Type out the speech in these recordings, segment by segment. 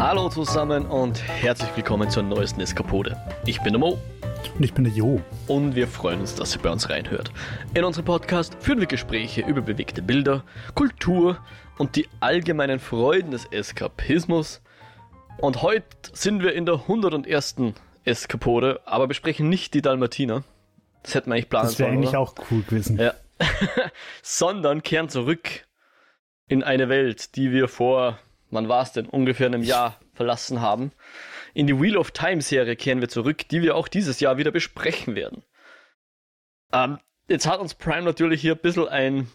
Hallo zusammen und herzlich willkommen zur neuesten Eskapode. Ich bin der Mo. Und ich bin der Jo. Und wir freuen uns, dass ihr bei uns reinhört. In unserem Podcast führen wir Gespräche über bewegte Bilder, Kultur und die allgemeinen Freuden des Eskapismus. Und heute sind wir in der 101. Eskapode, aber besprechen nicht die Dalmatiner. Das hätten wir eigentlich planen sollen. Das wäre eigentlich auch cool gewesen. Ja. Sondern kehren zurück in eine Welt, die wir vor, wann war es denn, ungefähr einem Jahr verlassen haben. In die Wheel of Time Serie kehren wir zurück, die wir auch dieses Jahr wieder besprechen werden. Jetzt hat uns Prime natürlich hier ein bisschen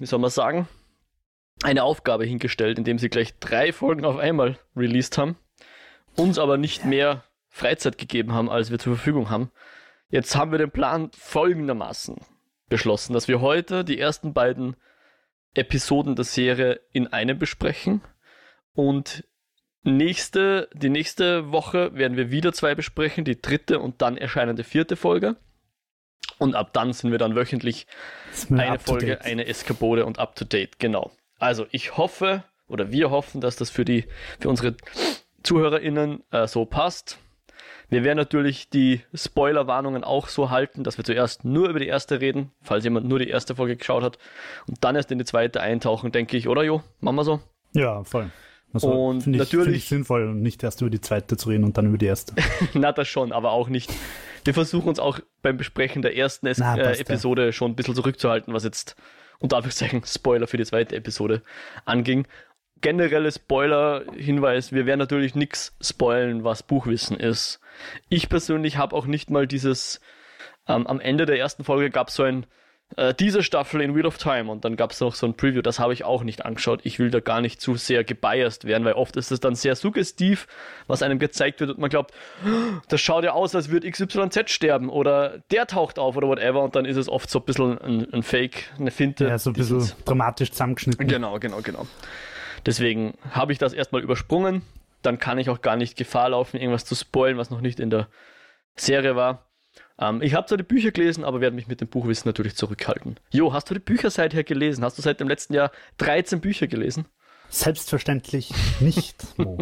eine Aufgabe hingestellt, indem sie gleich 3 Folgen auf einmal released haben, uns aber nicht mehr Freizeit gegeben haben, als wir zur Verfügung haben. Jetzt haben wir den Plan folgendermaßen beschlossen, dass wir heute die ersten beiden Episoden der Serie in einem besprechen und die nächste Woche werden wir wieder 2 besprechen, die 3. und dann erscheinende 4. Folge. Und ab dann sind wir dann wöchentlich eine Folge, eine Eskapode und up to date, genau. Also ich hoffe, oder wir hoffen, dass das für unsere ZuhörerInnen so passt. Wir werden natürlich die Spoilerwarnungen auch so halten, dass wir zuerst nur über die erste reden, falls jemand nur die erste Folge geschaut hat, und dann erst in die zweite eintauchen, denke ich, oder Jo? Machen wir so? Ja, voll. Also, und finde natürlich ich sinnvoll, nicht erst über die zweite zu reden und dann über die erste. Na, das schon, aber auch nicht. Wir versuchen uns auch beim Besprechen der ersten Episode schon ein bisschen zurückzuhalten, was jetzt unter Anführungszeichen Spoiler für die zweite Episode anging. Generelle Spoiler-Hinweis, wir werden natürlich nichts spoilen, was Buchwissen ist. Ich persönlich habe auch nicht mal dieses, am Ende der ersten Folge gab es so ein, diese Staffel in Wheel of Time und dann gab es noch so ein Preview, das habe ich auch nicht angeschaut. Ich will da gar nicht zu sehr gebiased werden, weil oft ist es dann sehr suggestiv, was einem gezeigt wird und man glaubt, das schaut ja aus, als würde XYZ sterben oder der taucht auf oder whatever und dann ist es oft so ein bisschen ein Fake, eine Finte. Ja, so ein bisschen dramatisch zusammengeschnitten. Genau. Deswegen habe ich das erstmal übersprungen. Dann kann ich auch gar nicht Gefahr laufen, irgendwas zu spoilen, was noch nicht in der Serie war. Ich habe zwar die Bücher gelesen, aber werde mich mit dem Buchwissen natürlich zurückhalten. Jo, hast du die Bücher seither gelesen? Hast du seit dem letzten Jahr 13 Bücher gelesen? Selbstverständlich nicht, Mo.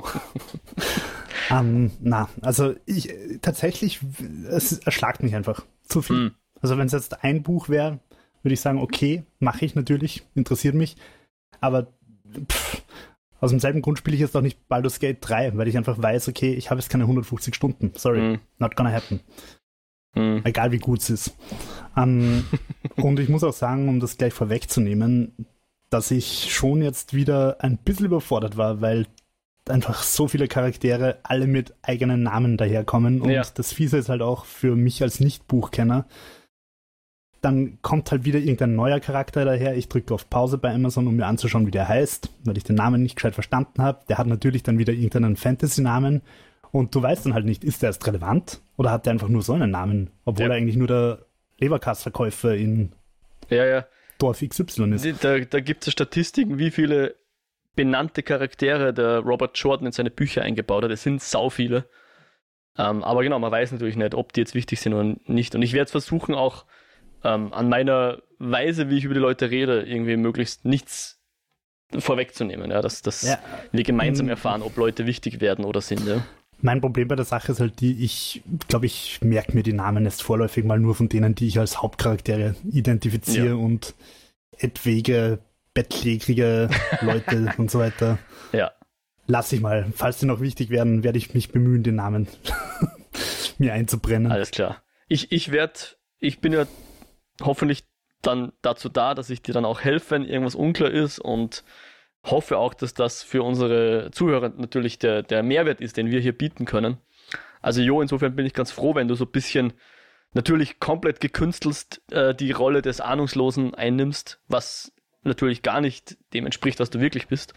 Also tatsächlich, es erschlagt mich einfach zu viel. Also wenn es jetzt ein Buch wäre, würde ich sagen, okay, mache ich natürlich, interessiert mich, aber aus demselben Grund spiele ich jetzt auch nicht Baldur's Gate 3, weil ich einfach weiß, okay, ich habe jetzt keine 150 Stunden. Sorry, not gonna happen. Egal wie gut es ist. Und ich muss auch sagen, um das gleich vorwegzunehmen, dass ich schon jetzt wieder ein bisschen überfordert war, weil einfach so viele Charaktere alle mit eigenen Namen daherkommen. Und das Fiese ist halt auch für mich als Nicht-Buchkenner, dann kommt halt wieder irgendein neuer Charakter daher. Ich drücke auf Pause bei Amazon, um mir anzuschauen, wie der heißt, weil ich den Namen nicht gescheit verstanden habe. Der hat natürlich dann wieder irgendeinen Fantasy-Namen und du weißt dann halt nicht, ist der erst relevant oder hat der einfach nur so einen Namen, obwohl er eigentlich nur der Leberkastverkäufer in Dorf XY ist. Da gibt es Statistiken, wie viele benannte Charaktere der Robert Jordan in seine Bücher eingebaut hat. Es sind sau viele. Aber genau, man weiß natürlich nicht, ob die jetzt wichtig sind oder nicht. Und ich werde versuchen, auch an meiner Weise, wie ich über die Leute rede, irgendwie möglichst nichts vorwegzunehmen, dass wir gemeinsam erfahren, ob Leute wichtig werden oder sind. Ja. Mein Problem bei der Sache ist halt ich glaube, ich merke mir die Namen erst vorläufig mal nur von denen, die ich als Hauptcharaktere identifiziere und etwaige, bettlägerige Leute und so weiter. Ja. Lass ich mal. Falls die noch wichtig werden, werde ich mich bemühen, den Namen mir einzubrennen. Alles klar. Ich bin ja hoffentlich dann dazu da, dass ich dir dann auch helfe, wenn irgendwas unklar ist und hoffe auch, dass das für unsere Zuhörer natürlich der Mehrwert ist, den wir hier bieten können. Also Jo, insofern bin ich ganz froh, wenn du so ein bisschen natürlich komplett gekünstelst die Rolle des Ahnungslosen einnimmst, was natürlich gar nicht dem entspricht, was du wirklich bist.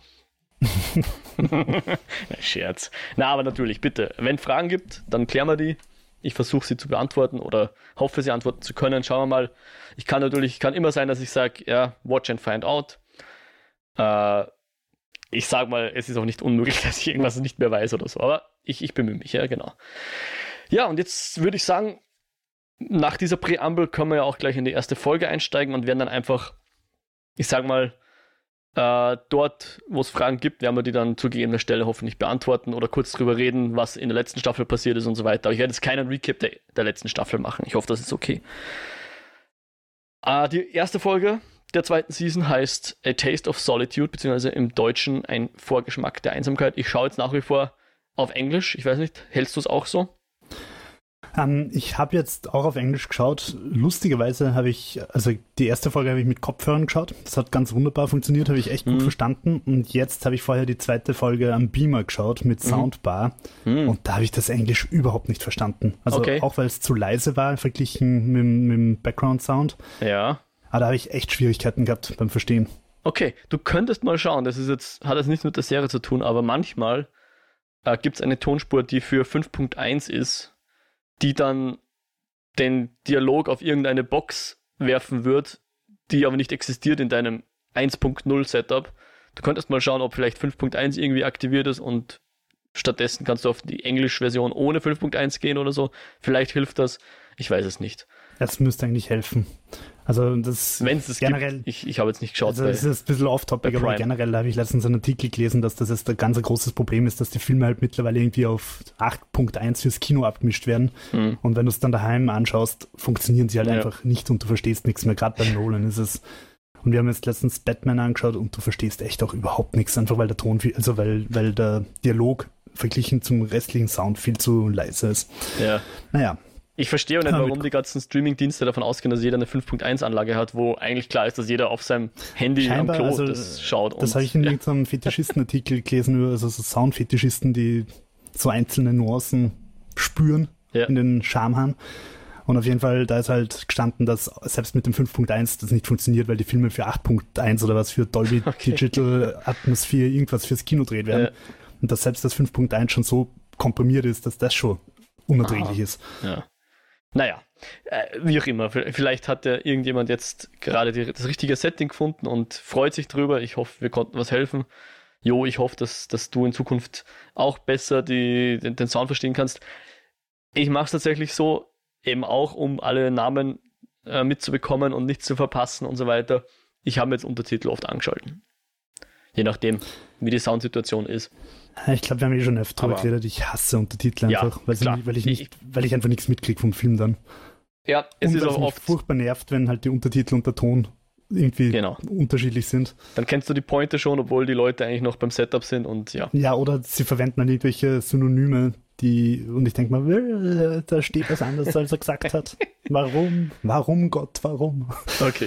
Scherz. Na, aber natürlich, bitte, wenn Fragen gibt, dann klären wir die. Ich versuche sie zu beantworten oder hoffe, sie antworten zu können. Schauen wir mal. Kann immer sein, dass ich sage, ja, watch and find out. Ich sage mal, es ist auch nicht unmöglich, dass ich irgendwas nicht mehr weiß oder so. Aber ich bemühe mich, ja, genau. Ja, und jetzt würde ich sagen, nach dieser Präambel können wir ja auch gleich in die erste Folge einsteigen und werden dann einfach, ich sag mal, Dort, wo es Fragen gibt, werden wir die dann zu gegebener Stelle hoffentlich beantworten oder kurz drüber reden, was in der letzten Staffel passiert ist und so weiter. Aber ich werde jetzt keinen Recap der letzten Staffel machen. Ich hoffe, das ist okay. Die erste Folge der zweiten Season heißt A Taste of Solitude, beziehungsweise im Deutschen ein Vorgeschmack der Einsamkeit. Ich schaue jetzt nach wie vor auf Englisch. Ich weiß nicht, hältst du es auch so? Ich habe jetzt auch auf Englisch geschaut. Lustigerweise habe ich, also die erste Folge habe ich mit Kopfhörern geschaut. Das hat ganz wunderbar funktioniert, habe ich echt gut verstanden. Und jetzt habe ich vorher die zweite Folge am Beamer geschaut mit Soundbar. Und da habe ich das Englisch überhaupt nicht verstanden. Also auch weil es zu leise war, verglichen mit dem Background-Sound. Ja. Aber da habe ich echt Schwierigkeiten gehabt beim Verstehen. Okay, du könntest mal schauen. Das ist jetzt, hat jetzt nichts mit der Serie zu tun, aber manchmal gibt es eine Tonspur, die für 5.1 ist, die dann den Dialog auf irgendeine Box werfen wird, die aber nicht existiert in deinem 1.0 Setup. Du könntest mal schauen, ob vielleicht 5.1 irgendwie aktiviert ist und stattdessen kannst du auf die Englisch-Version ohne 5.1 gehen oder so. Vielleicht hilft das. Ich weiß es nicht. Das müsste eigentlich helfen. Also das wenn es generell gibt, ich habe jetzt nicht geschaut. Also das ist ein bisschen off-topic, aber generell habe ich letztens einen Artikel gelesen, dass das jetzt ein ganz großes Problem ist, dass die Filme halt mittlerweile irgendwie auf 8.1 fürs Kino abgemischt werden. Und wenn du es dann daheim anschaust, funktionieren sie halt einfach nicht und du verstehst nichts mehr. Gerade bei Nolan ist es. Und wir haben jetzt letztens Batman angeschaut und du verstehst echt auch überhaupt nichts, einfach weil der Ton weil der Dialog verglichen zum restlichen Sound viel zu leise ist. Ja. Naja. Ich verstehe auch nicht, warum die ganzen Streaming-Dienste davon ausgehen, dass jeder eine 5.1-Anlage hat, wo eigentlich klar ist, dass jeder auf seinem Handy scheinbar, am Klo das schaut. Das habe ich in irgendeinem Fetischisten-Artikel gelesen, also so Sound-Fetischisten, die so einzelne Nuancen spüren in den Schamhahn. Und auf jeden Fall, da ist halt gestanden, dass selbst mit dem 5.1 das nicht funktioniert, weil die Filme für 8.1 oder was für Dolby Digital Atmosphere irgendwas fürs Kino gedreht werden. Und dass selbst das 5.1 schon so komprimiert ist, dass das schon unerträglich ist. Ja. Naja, wie auch immer. Vielleicht hat ja irgendjemand jetzt gerade das richtige Setting gefunden und freut sich drüber. Ich hoffe, wir konnten was helfen. Jo, ich hoffe, dass du in Zukunft auch besser den Sound verstehen kannst. Ich mache es tatsächlich so, eben auch, um alle Namen mitzubekommen und nichts zu verpassen und so weiter. Ich habe mir jetzt Untertitel oft angeschalten. Je nachdem, wie die Soundsituation ist. Ich glaube, wir haben schon öfter erklärt, ich hasse Untertitel einfach, weil ich einfach nichts mitkriege vom Film dann. Ja, es ist auch oft furchtbar nervt, wenn halt die Untertitel und der Ton irgendwie unterschiedlich sind. Dann kennst du die Pointe schon, obwohl die Leute eigentlich noch beim Setup sind und ja. Ja, oder sie verwenden dann irgendwelche Synonyme, und ich denke mal, da steht was anderes, als er gesagt hat. Warum? Warum, Gott, warum? Okay.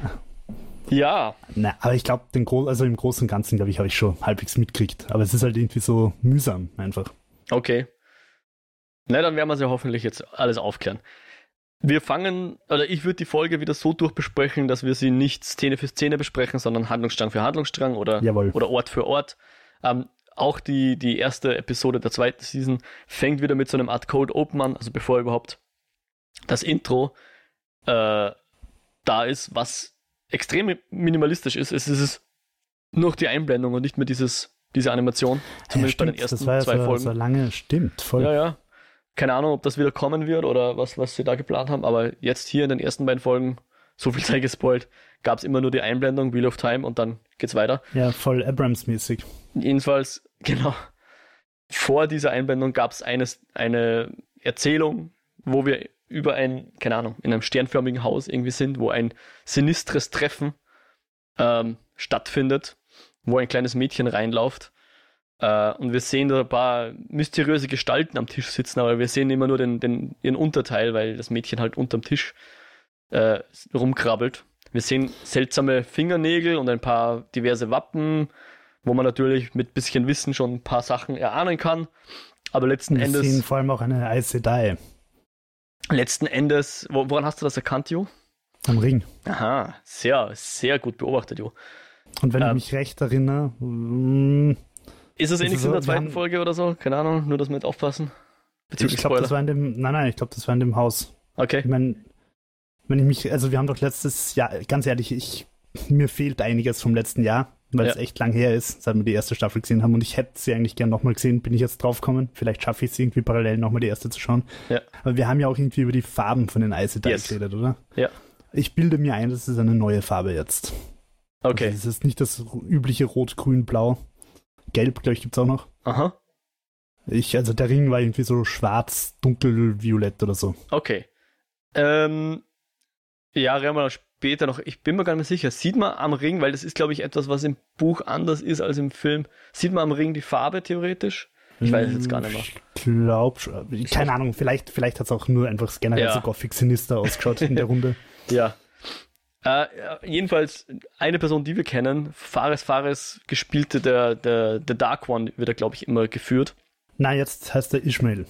Ja. Na, aber ich glaube, im Großen und Ganzen, glaube ich, habe ich schon halbwegs mitgekriegt. Aber es ist halt irgendwie so mühsam einfach. Okay. Na, dann werden wir es ja hoffentlich jetzt alles aufklären. Ich würde die Folge wieder so durchbesprechen, dass wir sie nicht Szene für Szene besprechen, sondern Handlungsstrang für Handlungsstrang oder Ort für Ort. Auch die erste Episode der zweiten Season fängt wieder mit so einem Art Cold Open an, also bevor überhaupt das Intro da ist, was extrem minimalistisch ist. Es ist nur die Einblendung und nicht mehr diese Animation. Zumindest bei den ersten zwei Folgen. So lange, stimmt, voll. Ja. Keine Ahnung, ob das wieder kommen wird oder was sie da geplant haben, aber jetzt hier in den ersten beiden Folgen, so viel sei gespoilt, gab es immer nur die Einblendung, Wheel of Time und dann geht's weiter. Ja, voll Abrams-mäßig. Jedenfalls, genau, vor dieser Einblendung gab es eine Erzählung, wo wir über in einem sternförmigen Haus irgendwie sind, wo ein sinistres Treffen stattfindet, wo ein kleines Mädchen reinläuft. Und wir sehen da ein paar mysteriöse Gestalten am Tisch sitzen, aber wir sehen immer nur ihren Unterteil, weil das Mädchen halt unterm Tisch rumkrabbelt. Wir sehen seltsame Fingernägel und ein paar diverse Wappen, wo man natürlich mit bisschen Wissen schon ein paar Sachen erahnen kann. Aber letzten Endes... Wir sehen vor allem auch eine Aes Sedai. Letzten Endes... Woran hast du das erkannt, Jo? Am Ring. Aha, sehr, sehr gut beobachtet, Jo. Und wenn ich mich recht erinnere... Ist es ähnlich in der zweiten Folge oder so? Keine Ahnung, nur dass wir nicht aufpassen. Ich glaube, das war ich glaube, das war in dem Haus. Okay. Ich meine, wir haben doch letztes Jahr, ganz ehrlich, mir fehlt einiges vom letzten Jahr, weil es echt lang her ist, seit wir die erste Staffel gesehen haben und ich hätte sie eigentlich gern nochmal gesehen, bin ich jetzt draufgekommen. Vielleicht schaffe ich es irgendwie parallel nochmal die erste zu schauen. Ja. Aber wir haben ja auch irgendwie über die Farben von den Aes Sedai geredet, oder? Ja. Ich bilde mir ein, das ist eine neue Farbe jetzt. Okay. Also es ist nicht das übliche Rot, Grün, Blau. Gelb, glaube ich, gibt es auch noch. Aha. Also der Ring war irgendwie so schwarz, dunkel, violett oder so. Okay. Ja, reden wir später noch. Ich bin mir gar nicht mehr sicher. Sieht man am Ring, weil das ist, glaube ich, etwas, was im Buch anders ist als im Film. Sieht man am Ring die Farbe theoretisch? Ich weiß es jetzt gar nicht mehr. Ich glaube, keine Ahnung, vielleicht hat es auch nur einfach generell so Gothic Sinister ausgeschaut in der Runde. Ja. Jedenfalls eine Person, die wir kennen, Fares gespielte, der Dark One, wird er, glaube ich, immer geführt. Na, jetzt heißt er Ishmael.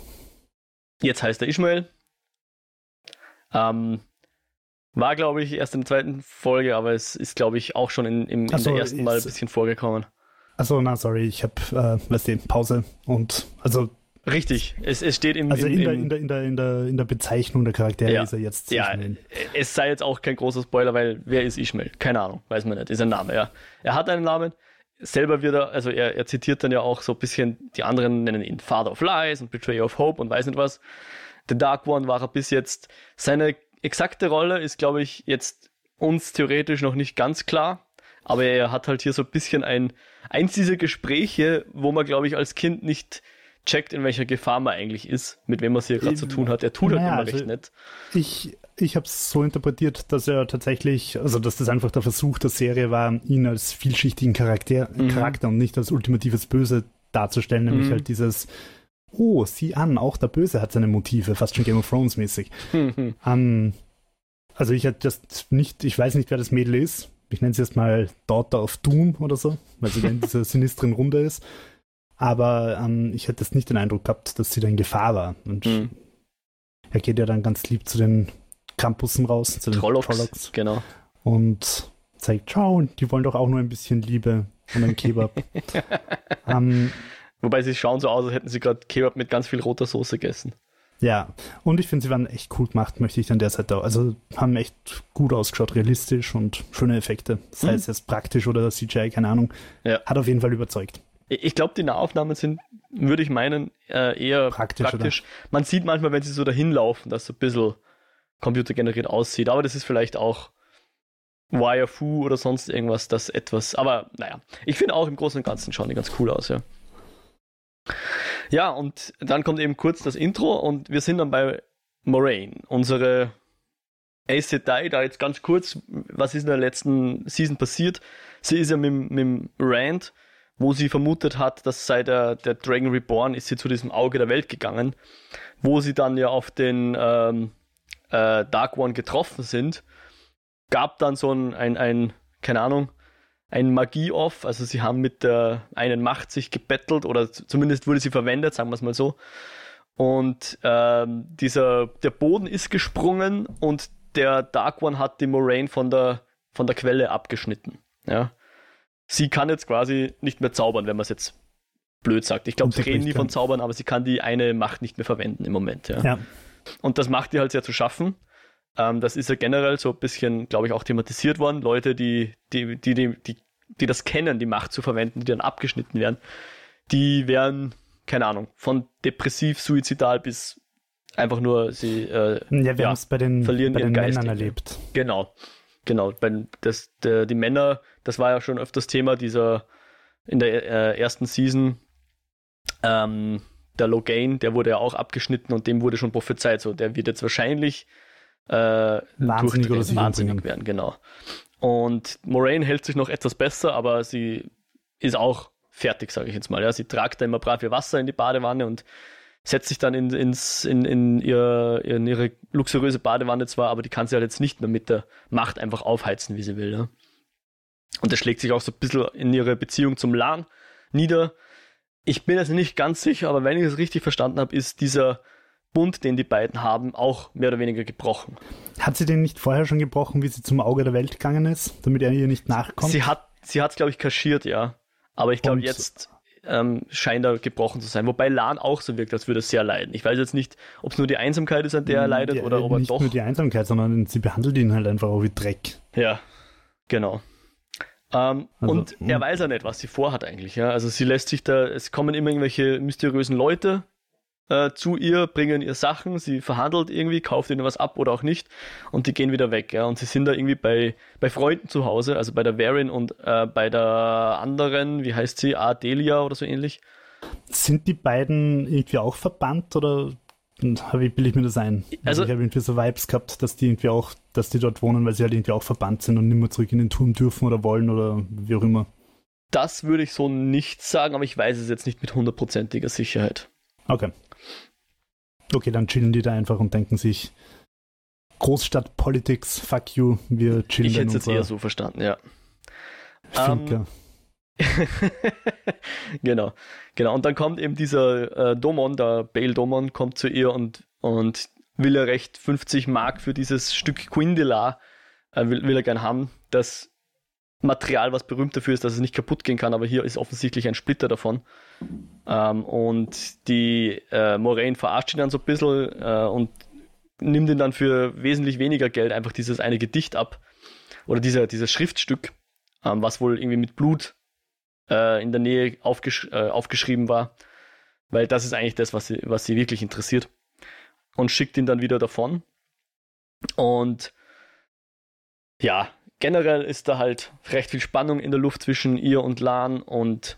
War, glaube ich, erst in der zweiten Folge, aber es ist, glaube ich, auch schon in der ersten Mal ein bisschen vorgekommen. Achso, sorry, ich habe, Pause und, also... Richtig, es steht in der Bezeichnung der Charaktere ist er jetzt Ishmael. Es sei jetzt auch kein großer Spoiler, weil wer ist Ishmael? Keine Ahnung, weiß man nicht, ist ein Name, ja. Er hat einen Namen, selber wird er zitiert dann ja auch so ein bisschen, die anderen nennen ihn Father of Lies und Betrayer of Hope und weiß nicht was. The Dark One war er bis jetzt, seine exakte Rolle ist, glaube ich, jetzt uns theoretisch noch nicht ganz klar, aber er hat halt hier so ein bisschen eins dieser Gespräche, wo man, glaube ich, als Kind nicht checkt, in welcher Gefahr man eigentlich ist, mit wem man es hier gerade zu tun hat. Er tut halt immer recht nett. Ich habe es so interpretiert, dass er tatsächlich, also dass das einfach der Versuch der Serie war, ihn als vielschichtigen Charakter und nicht als ultimatives Böse darzustellen, nämlich halt dieses sieh an, auch der Böse hat seine Motive, fast schon Game of Thrones mäßig. Also ich weiß nicht, wer das Mädel ist. Ich nenne sie jetzt mal Daughter of Doom oder so, weil sie dann in dieser sinistren Runde ist. Aber ich hätte jetzt nicht den Eindruck gehabt, dass sie da in Gefahr war. Und er geht ja dann ganz lieb zu den Campussen raus, zu den Trollocks. Genau. Und zeigt, schau, die wollen doch auch nur ein bisschen Liebe und ein Kebab. Wobei sie schauen so aus, als hätten sie gerade Kebab mit ganz viel roter Soße gegessen. Ja, und ich finde, sie waren echt cool gemacht, möchte ich an der Seite auch. Also haben echt gut ausgeschaut, realistisch und schöne Effekte. Sei es jetzt praktisch oder CGI, keine Ahnung. Ja. Hat auf jeden Fall überzeugt. Ich glaube, die Nahaufnahmen sind, würde ich meinen, eher praktisch. Man sieht manchmal, wenn sie so dahin laufen, dass so ein bisschen computergeneriert aussieht. Aber das ist vielleicht auch Wire-Fu oder sonst irgendwas, das etwas. Aber naja, ich finde auch im Großen und Ganzen schauen die ganz cool aus, ja. Ja, und dann kommt eben kurz das Intro und wir sind dann bei Moraine, unsere Aes Sedai, da jetzt ganz kurz, was ist in der letzten Season passiert? Sie ist ja mit Rand, wo sie vermutet hat, dass seit der Dragon Reborn ist sie zu diesem Auge der Welt gegangen, wo sie dann ja auf den Dark One getroffen sind, gab dann so ein keine Ahnung, ein Magie-Off, also sie haben mit der einen Macht sich gebettelt oder zumindest wurde sie verwendet, sagen wir es mal so. Und der Boden ist gesprungen und der Dark One hat die Moraine von der Quelle abgeschnitten. Ja. Sie kann jetzt quasi nicht mehr zaubern, wenn man es jetzt blöd sagt. Ich glaube, sie reden nie von Zaubern, aber sie kann die eine Macht nicht mehr verwenden im Moment. Ja. Und das macht ihr halt sehr zu schaffen. Das ist ja generell so ein bisschen, glaube ich, auch thematisiert worden. Leute, die das kennen, die Macht zu verwenden, die dann abgeschnitten werden, die werden, keine Ahnung, von depressiv, suizidal bis einfach nur sie wir haben es bei den Geist Männern erlebt. Genau. Die Männer, das war ja schon öfters Thema in der ersten Season, der Logain, der wurde ja auch abgeschnitten und dem wurde schon prophezeit, so der wird jetzt wahrscheinlich wahnsinnig werden, genau. Und Moraine hält sich noch etwas besser, aber sie ist auch fertig, sage ich jetzt mal. Ja, sie tragt da immer brav ihr Wasser in die Badewanne und setzt sich dann in ihre luxuriöse Badewanne zwar, aber die kann sie halt jetzt nicht mehr mit der Macht einfach aufheizen, wie sie will. Ja? Und das schlägt sich auch so ein bisschen in ihre Beziehung zum Lan nieder. Ich bin jetzt nicht ganz sicher, aber wenn ich es richtig verstanden habe, ist dieser Bund, den die beiden haben, auch mehr oder weniger gebrochen. Hat sie den nicht vorher schon gebrochen, wie sie zum Auge der Welt gegangen ist, damit er ihr nicht nachkommt? Sie hat es, glaube ich, kaschiert, ja. Aber ich glaube, jetzt scheint er gebrochen zu sein. Wobei Lan auch so wirkt, als würde er sehr leiden. Ich weiß jetzt nicht, ob es nur die Einsamkeit ist, an der er leidet, oder ob er doch... Nicht nur die Einsamkeit, sondern sie behandelt ihn halt einfach auch wie Dreck. Ja, genau. Und er weiß ja nicht, was sie vorhat eigentlich. Ja? Also sie lässt sich es kommen immer irgendwelche mysteriösen Leute zu ihr, bringen ihr Sachen, sie verhandelt irgendwie, kauft ihnen was ab oder auch nicht und die gehen wieder weg. Ja? Und sie sind da irgendwie bei Freunden zu Hause, also bei der Verin und bei der anderen, wie heißt sie, Adelia oder so ähnlich. Sind die beiden irgendwie auch verbannt oder bilde ich mir das ein? Also ich habe irgendwie so Vibes gehabt, dass die dort wohnen, weil sie halt irgendwie auch verbannt sind und nicht mehr zurück in den Turm dürfen oder wollen oder wie auch immer. Das würde ich so nicht sagen, aber ich weiß es jetzt nicht mit 100%iger Sicherheit. Okay. Okay, dann chillen die da einfach und denken sich, Großstadt-Politics, fuck you, wir chillen. Ich hätte es jetzt eher so verstanden, ja. Genau. Und dann kommt eben dieser Domon, der Bail Domon, kommt zu ihr und will er recht 50 Mark für dieses Stück Quindelar, will er gern haben. Das Material, was berühmt dafür ist, dass es nicht kaputt gehen kann, aber hier ist offensichtlich ein Splitter davon. Und die Moiraine verarscht ihn dann so ein bisschen und nimmt ihn dann für wesentlich weniger Geld einfach dieses eine Gedicht ab. Oder dieses Schriftstück, was wohl irgendwie mit Blut in der Nähe aufgeschrieben war. Weil das ist eigentlich das, was sie wirklich interessiert. Und schickt ihn dann wieder davon. Und ja, generell ist da halt recht viel Spannung in der Luft zwischen ihr und Lan und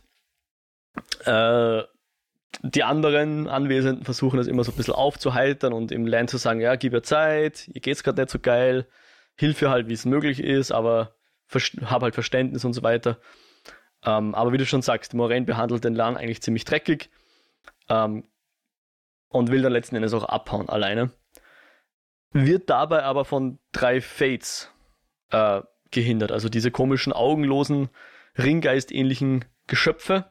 die anderen Anwesenden versuchen das immer so ein bisschen aufzuheitern und im Lan zu sagen, ja, gib ihr Zeit, ihr geht's gerade nicht so geil, hilf ihr halt, wie es möglich ist, aber hab halt Verständnis und so weiter. Aber wie du schon sagst, Moiraine behandelt den Lan eigentlich ziemlich dreckig und will dann letzten Endes auch abhauen alleine. Wird dabei aber von 3 Fates gehindert, also diese komischen, augenlosen, Ringgeist-ähnlichen Geschöpfe.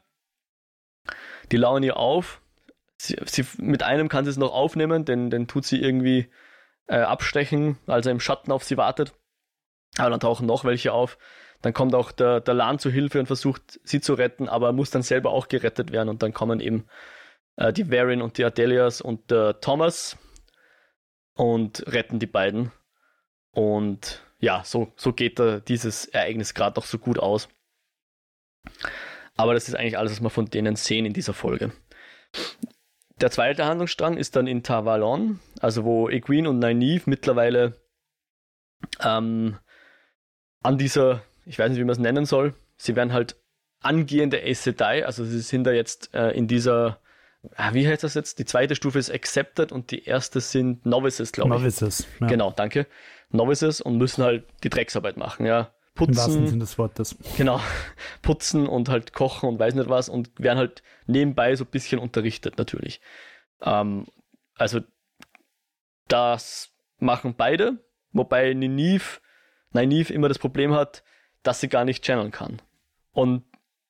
Die lauern ihr auf. Mit einem kann sie es noch aufnehmen, den tut sie irgendwie abstechen, als er im Schatten auf sie wartet. Aber dann tauchen noch welche auf. Dann kommt auch der Lan zu Hilfe und versucht, sie zu retten, aber muss dann selber auch gerettet werden. Und dann kommen eben die Verin und die Adelias und der Thomas und retten die beiden. Und ja, so geht dieses Ereignis gerade noch so gut aus. Aber das ist eigentlich alles, was wir von denen sehen in dieser Folge. Der zweite Handlungsstrang ist dann in Tar Valon, also wo Egwene und Nynaeve mittlerweile an dieser, ich weiß nicht, wie man es nennen soll, sie werden halt angehende Aes Sedai, also sie sind da jetzt in dieser, wie heißt das jetzt? Die zweite Stufe ist Accepted und die erste sind Novices, glaube ich. Novices, ja. Genau, danke. Novices und müssen halt die Drecksarbeit machen, ja. Putzen. Im wahrsten Sinne des Wortes. Genau, putzen und halt kochen und weiß nicht was und werden halt nebenbei so ein bisschen unterrichtet natürlich. Also das machen beide, wobei Nynaeve immer das Problem hat, dass sie gar nicht channeln kann. Und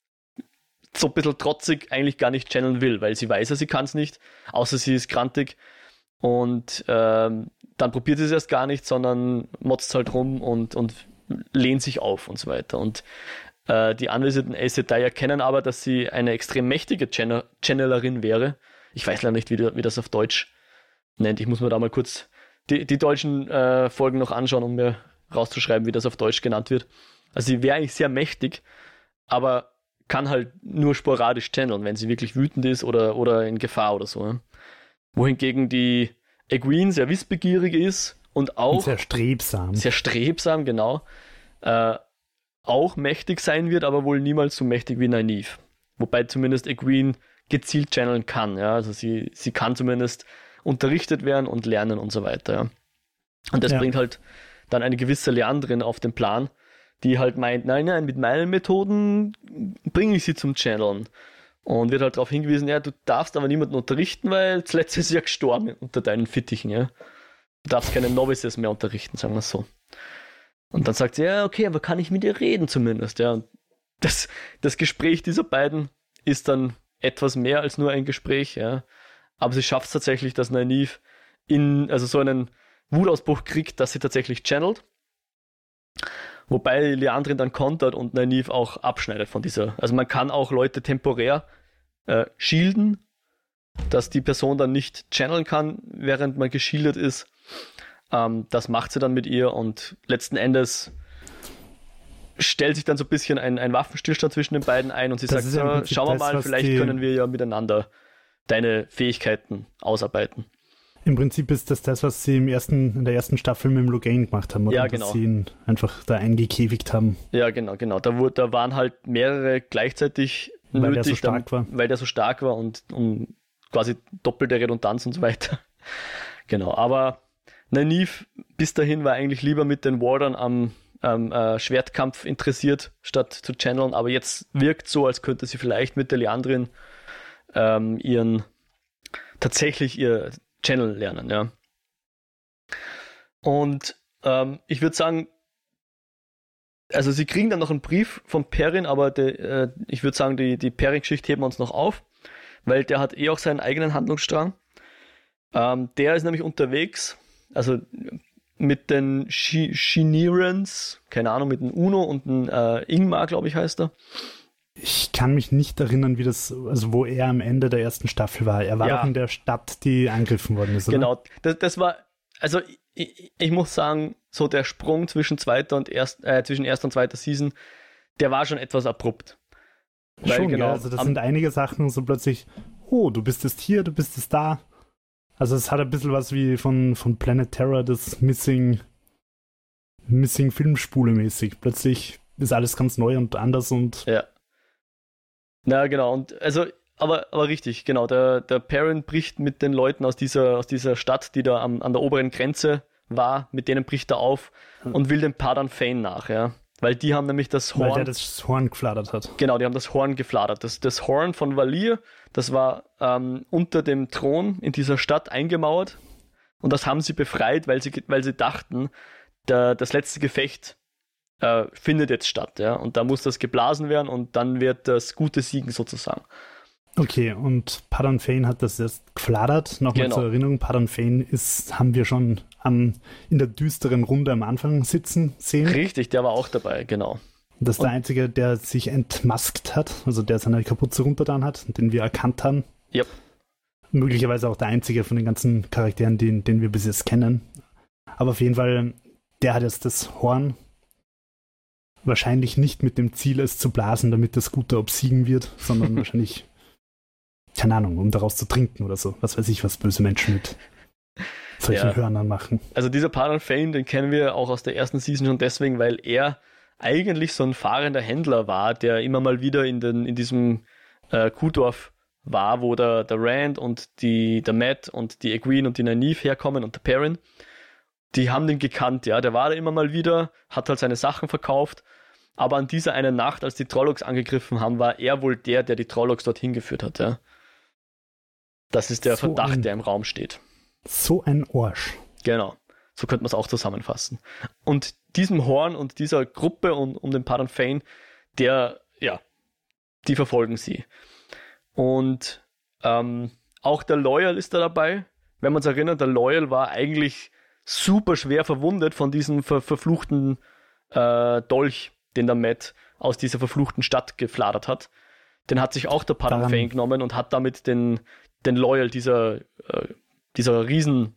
so ein bisschen trotzig eigentlich gar nicht channeln will, weil sie weiß ja, sie kann es nicht, außer sie ist grantig. Und dann probiert sie es erst gar nicht, sondern motzt halt rum und lehnt sich auf und so weiter. Und die anwesenden Aes Sedai erkennen aber, dass sie eine extrem mächtige Channelerin wäre. Ich weiß leider nicht, wie das auf Deutsch nennt. Ich muss mir da mal kurz die deutschen Folgen noch anschauen, um mir rauszuschreiben, wie das auf Deutsch genannt wird. Also sie wäre eigentlich sehr mächtig, aber kann halt nur sporadisch channeln, wenn sie wirklich wütend ist oder in Gefahr oder so. Ja? Wohingegen die Egwene sehr wissbegierig ist und auch sehr strebsam, genau, auch mächtig sein wird, aber wohl niemals so mächtig wie Nynaeve. Wobei zumindest Egwene gezielt channeln kann. Ja? Also sie kann zumindest unterrichtet werden und lernen und so weiter. Ja? Und das bringt halt dann eine gewisse Leandrin auf den Plan, die halt meint, nein, mit meinen Methoden bringe ich sie zum Channeln. Und wird halt darauf hingewiesen, ja, du darfst aber niemanden unterrichten, weil zuletzt ist sie ja gestorben unter deinen Fittichen, ja. Du darfst keine Novices mehr unterrichten, sagen wir so. Und dann sagt sie, ja, okay, aber kann ich mit ihr reden zumindest, ja. Und das Gespräch dieser beiden ist dann etwas mehr als nur ein Gespräch, ja. Aber sie schafft es tatsächlich, dass Nynaeve so einen Wutausbruch kriegt, dass sie tatsächlich channelt. Wobei Liandrin dann kontert und Nynaeve auch abschneidet von dieser. Also man kann auch Leute temporär shielden, dass die Person dann nicht channeln kann, während man geschildert ist. Das macht sie dann mit ihr und letzten Endes stellt sich dann so ein bisschen ein Waffenstillstand zwischen den beiden ein und sie sagt, schauen wir mal, vielleicht können wir ja miteinander deine Fähigkeiten ausarbeiten. Im Prinzip ist das, was sie in der ersten Staffel mit dem Loghain gemacht haben, oder? Ja, genau. Dass sie ihn einfach da eingekäfigt haben. Ja, genau. Da waren halt mehrere gleichzeitig Weil nötig, der so stark war. Weil der so stark war und um quasi doppelte Redundanz und so weiter. Genau, aber Nynaeve bis dahin war eigentlich lieber mit den Wardern am Schwertkampf interessiert, statt zu channeln, aber jetzt wirkt so, als könnte sie vielleicht mit der Liandrin tatsächlich ihr Channel lernen, ja. Und ich würde sagen, also sie kriegen dann noch einen Brief von Perrin, aber ich würde sagen, die Perrin-Geschichte heben wir uns noch auf, weil der hat auch seinen eigenen Handlungsstrang. Der ist nämlich unterwegs, also mit den Shinirans, keine Ahnung, mit dem Uno und dem Ingmar, glaube ich, heißt er. Ich kann mich nicht erinnern, wo er am Ende der ersten Staffel war. Er war doch in der Stadt, die angegriffen worden ist, oder? Genau, das war, also ich muss sagen, so der Sprung zwischen zwischen erster und zweiter Season, der war schon etwas abrupt. Weil, schon, genau, ja, also das sind einige Sachen so plötzlich, du bist jetzt hier, du bist jetzt da. Also es hat ein bisschen was wie von Planet Terror, das Missing Filmspule mäßig. Plötzlich ist alles ganz neu und anders und... Ja. Na genau, und also, aber richtig, genau, der Perrin bricht mit den Leuten aus dieser Stadt, die da an der oberen Grenze war, mit denen bricht er auf und will dem Padan Fain nach, ja. Weil die haben nämlich das Horn... Weil der das Horn geflattert hat. Genau, die haben das Horn geflattert. Das Horn von Valir, das war unter dem Thron in dieser Stadt eingemauert und das haben sie befreit, weil sie dachten, das letzte Gefecht findet jetzt statt, ja. Und da muss das geblasen werden und dann wird das Gute siegen sozusagen. Okay, und Padan Fain hat das jetzt geflattert. Nochmal zur Erinnerung, Padan Fain haben wir schon in der düsteren Runde am Anfang sitzen sehen. Richtig, der war auch dabei, genau. Das ist der Einzige, der sich entmaskt hat, also der seine Kapuze runtergetan hat, den wir erkannt haben. Yep. Möglicherweise auch der Einzige von den ganzen Charakteren, den wir bis jetzt kennen. Aber auf jeden Fall, der hat jetzt das Horn wahrscheinlich nicht mit dem Ziel, es zu blasen, damit das Gute obsiegen wird, sondern wahrscheinlich, keine Ahnung, um daraus zu trinken oder so. Was weiß ich, was böse Menschen mit solchen Hörnern machen. Also dieser Padan Fain, den kennen wir auch aus der ersten Season schon deswegen, weil er eigentlich so ein fahrender Händler war, der immer mal wieder in diesem Kuhdorf war, wo der Rand und der Matt und die Egwene und die Nynaeve herkommen und der Perrin. Die haben den gekannt, ja. Der war da immer mal wieder, hat halt seine Sachen verkauft. Aber an dieser einen Nacht, als die Trollocs angegriffen haben, war er wohl der die Trollocs dorthin geführt hat, ja. Das ist der Verdacht, der im Raum steht. So ein Arsch. Genau. So könnte man es auch zusammenfassen. Und diesem Horn und dieser Gruppe um den Padan Fain, die verfolgen sie. Und auch der Loyal ist da dabei. Wenn man sich erinnert, der Loyal war eigentlich super schwer verwundet von diesem verfluchten Dolch, den der Matt aus dieser verfluchten Stadt gefladert hat. Den hat sich auch der Padan Fain genommen und hat damit den Loyal, dieser Riesen...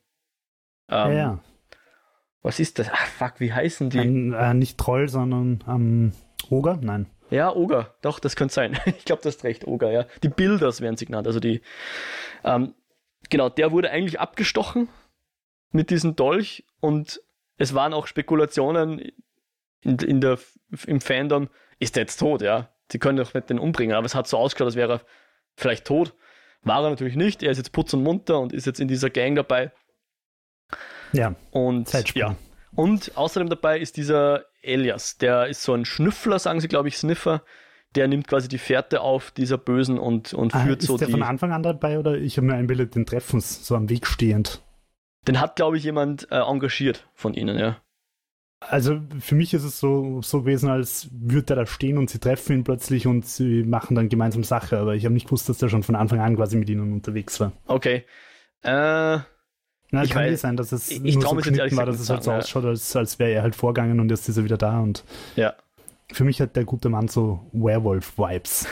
Was ist das? Ach, fuck, wie heißen die? Nicht Troll, sondern Oger? Nein. Ja, Oger. Doch, das könnte sein. Ich glaube, du hast recht, Oger, ja. Die Builders werden sie genannt. Also die... genau, der wurde eigentlich abgestochen mit diesem Dolch und es waren auch Spekulationen im Fandom, ist der jetzt tot, ja? Sie können doch nicht den umbringen, aber es hat so ausgeschaut, als wäre er vielleicht tot. War er natürlich nicht, er ist jetzt putz und munter und ist jetzt in dieser Gang dabei. Ja, und Zeitsprung. Und außerdem dabei ist dieser Elias, der ist so ein Schnüffler, sagen sie, glaube ich, Sniffer. Der nimmt quasi die Fährte auf dieser Bösen und führt so die... Ist der von Anfang an dabei oder ich habe mir einbildet, den treffen so am Weg stehend? Den hat, glaube ich, jemand engagiert von ihnen, ja. Also für mich ist es so gewesen, als würde er da stehen und sie treffen ihn plötzlich und sie machen dann gemeinsam Sache, aber ich habe nicht gewusst, dass der schon von Anfang an quasi mit ihnen unterwegs war. Okay. Kann nicht sein, dass es nur so geschnitten war, dass es halt so ausschaut, als wäre er halt vorgegangen und jetzt ist er wieder da und ja. Für mich hat der gute Mann so Werewolf-Vibes.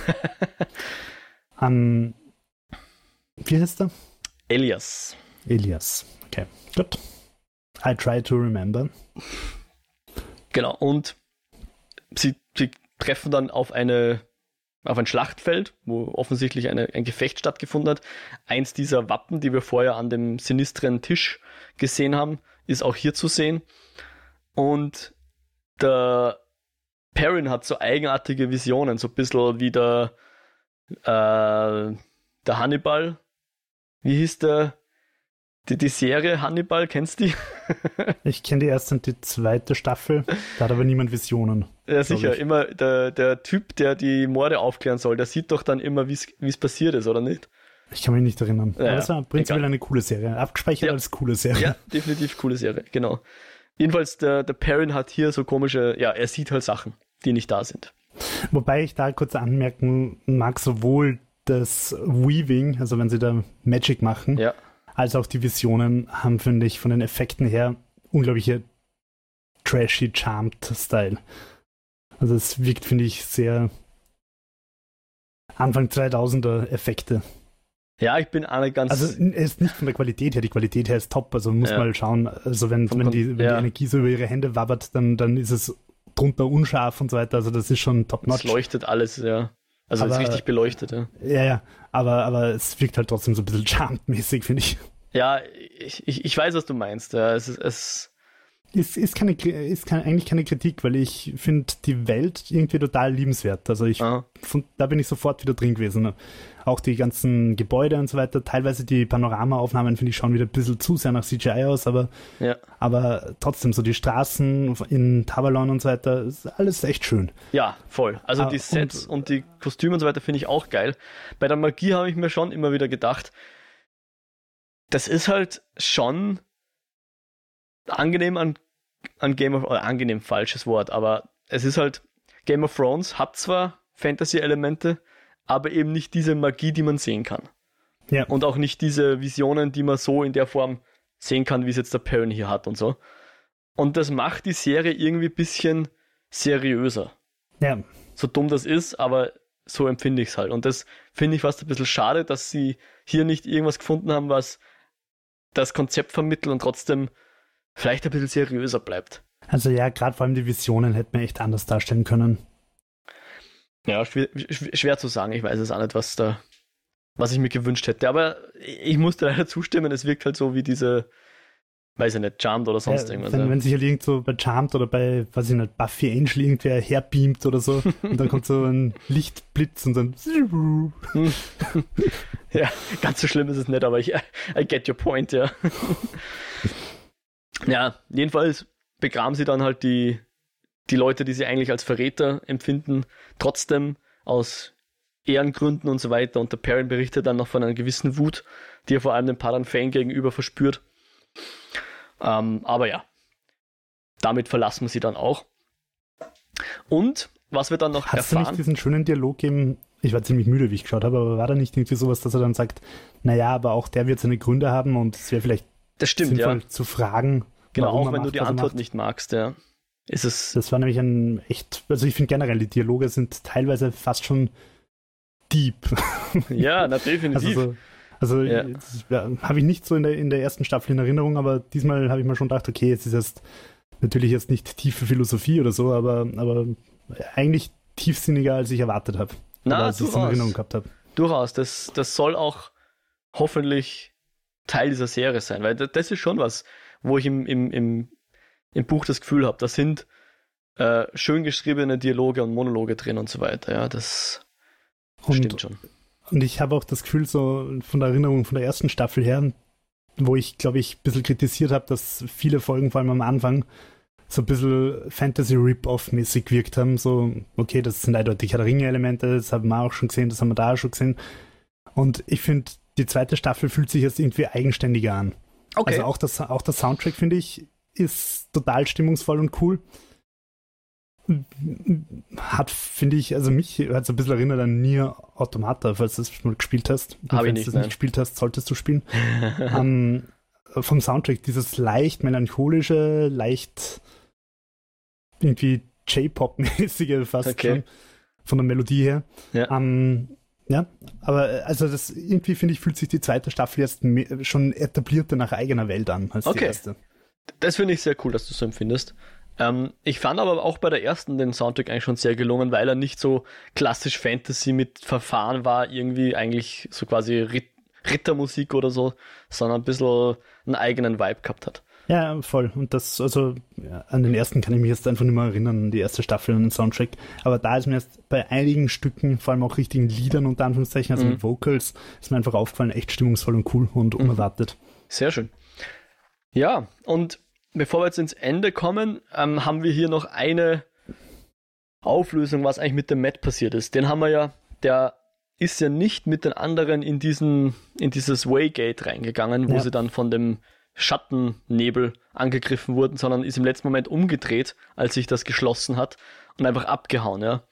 Wie heißt er? Elias. Okay, gut. I try to remember. Genau, und sie treffen dann auf eine auf ein Schlachtfeld, wo offensichtlich ein Gefecht stattgefunden hat. Eins dieser Wappen, die wir vorher an dem sinistren Tisch gesehen haben, ist auch hier zu sehen. Und der Perrin hat so eigenartige Visionen, so ein bisschen wie der Hannibal. Wie hieß die Serie Hannibal, kennst du die? Ich kenne die erste und die zweite Staffel, da hat aber niemand Visionen. Ja, sicher, immer der Typ, der die Morde aufklären soll, der sieht doch dann immer, wie es passiert ist, oder nicht? Ich kann mich nicht erinnern. Ja, aber das war prinzipiell eine coole Serie. Abgespeichert als coole Serie. Ja, definitiv coole Serie, genau. Jedenfalls, der Perrin hat hier so komische, er sieht halt Sachen, die nicht da sind. Wobei ich da kurz anmerken mag, sowohl das Weaving, also wenn sie da Magic machen, als auch die Visionen haben, finde ich, von den Effekten her unglaubliche trashy, charmed Style. Also es wirkt, finde ich, sehr Anfang 2000er Effekte. Ja, ich bin alle ganz... Also es ist nicht von der Qualität her, die Qualität her ist top, also muss mal schauen, also wenn die Energie so über ihre Hände wabbert, dann ist es drunter unscharf und so weiter, also das ist schon top-notch. Es leuchtet alles, ja. Also es ist richtig beleuchtet, ja. Ja, aber es wirkt halt trotzdem so ein bisschen charmed-mäßig, finde ich. Ja, ich weiß, was du meinst. Ja, es ist eigentlich keine Kritik, weil ich finde die Welt irgendwie total liebenswert. Also da bin ich sofort wieder drin gewesen. Auch die ganzen Gebäude und so weiter. Teilweise die Panoramaaufnahmen finde ich schauen wieder ein bisschen zu sehr nach CGI aus, aber trotzdem so die Straßen in Tavalon und so weiter, ist alles echt schön. Ja, voll. Also die Sets und die Kostüme und so weiter finde ich auch geil. Bei der Magie habe ich mir schon immer wieder gedacht, das ist halt schon angenehm an Game of... Oder angenehm, falsches Wort, aber es ist halt... Game of Thrones hat zwar Fantasy-Elemente, aber eben nicht diese Magie, die man sehen kann. Ja. Und auch nicht diese Visionen, die man so in der Form sehen kann, wie es jetzt der Perrin hier hat und so. Und das macht die Serie irgendwie ein bisschen seriöser. Ja. So dumm das ist, aber so empfinde ich es halt. Und das finde ich fast ein bisschen schade, dass sie hier nicht irgendwas gefunden haben, was das Konzept vermittelt und trotzdem vielleicht ein bisschen seriöser bleibt. Also ja, gerade vor allem die Visionen hätte man echt anders darstellen können. Ja, schwer zu sagen. Ich weiß es auch nicht, was ich mir gewünscht hätte. Aber ich musste leider zustimmen, es wirkt halt so wie diese, weiß ich nicht, Charmed oder sonst irgendwas. Wenn sich halt irgend so bei Charmed oder bei, weiß ich nicht, Buffy Angel irgendwer herbeamt oder so und dann kommt so ein Lichtblitz und dann ja, ganz so schlimm ist es nicht, aber I get your point, ja. Ja, jedenfalls begraben sie dann halt die Leute, die sie eigentlich als Verräter empfinden, trotzdem aus Ehrengründen und so weiter. Und der Perrin berichtet dann noch von einer gewissen Wut, die er vor allem dem Padan Fain gegenüber verspürt. Aber ja, damit verlassen wir sie dann auch. Und was wir dann noch erfahren... Hast du nicht diesen schönen Dialog gegeben? Ich war ziemlich müde, wie ich geschaut habe, aber war da nicht irgendwie sowas, dass er dann sagt, naja, aber auch der wird seine Gründe haben und es wäre vielleicht sinnvoll zu fragen. Genau, auch wenn du die Antwort nicht magst, ja. Ist es... Das war nämlich also ich finde generell, die Dialoge sind teilweise fast schon deep. Ja, definitiv. Also habe ich nicht so in der ersten Staffel in Erinnerung, aber diesmal habe ich mir schon gedacht, okay, es ist natürlich jetzt nicht tiefe Philosophie oder so, aber eigentlich tiefsinniger, als ich erwartet habe. Als ich es in Erinnerung gehabt habe. Durchaus, das soll auch hoffentlich Teil dieser Serie sein, weil das ist schon was, wo ich im Buch das Gefühl habe, da sind schön geschriebene Dialoge und Monologe drin und so weiter. Ja, das stimmt schon. Und ich habe auch das Gefühl, so von der Erinnerung von der ersten Staffel her, wo ich, glaube ich, ein bisschen kritisiert habe, dass viele Folgen, vor allem am Anfang, so ein bisschen Fantasy-Rip-Off-mäßig gewirkt haben. So, okay, das sind eindeutig Herr der Ringe-Elemente, das haben wir auch schon gesehen, das haben wir da auch schon gesehen. Und ich finde, die zweite Staffel fühlt sich jetzt irgendwie eigenständiger an. Okay. Also auch der Soundtrack, finde ich, ist total stimmungsvoll und cool. Hat, finde ich, also mich hat es ein bisschen erinnert an Nier Automata, falls du das mal gespielt hast. Wenn du das nicht gespielt hast, solltest du spielen. Vom Soundtrack, dieses leicht melancholische, leicht irgendwie J-Pop-mäßige fast schon, von der Melodie her. Ja. Ja, aber also das irgendwie, finde ich, fühlt sich die zweite Staffel jetzt schon etablierter nach eigener Welt an als die erste. Das finde ich sehr cool, dass du so empfindest. Ich fand aber auch bei der ersten den Soundtrack eigentlich schon sehr gelungen, weil er nicht so klassisch Fantasy mit Verfahren war, irgendwie eigentlich so quasi Rittermusik oder so, sondern ein bisschen einen eigenen Vibe gehabt hat. Ja, voll. Und das, also an den ersten kann ich mich jetzt einfach nicht mehr erinnern, an die erste Staffel und den Soundtrack. Aber da ist mir jetzt bei einigen Stücken, vor allem auch richtigen Liedern unter Anführungszeichen, also mit Vocals, ist mir einfach aufgefallen, echt stimmungsvoll und cool und unerwartet. Sehr schön. Ja, und bevor wir jetzt ins Ende kommen, haben wir hier noch eine Auflösung, was eigentlich mit dem Matt passiert ist. Den haben wir ja, der ist ja nicht mit den anderen in dieses Waygate reingegangen, wo sie dann von dem Schattennebel angegriffen wurden, sondern ist im letzten Moment umgedreht, als sich das geschlossen hat und einfach abgehauen, ja.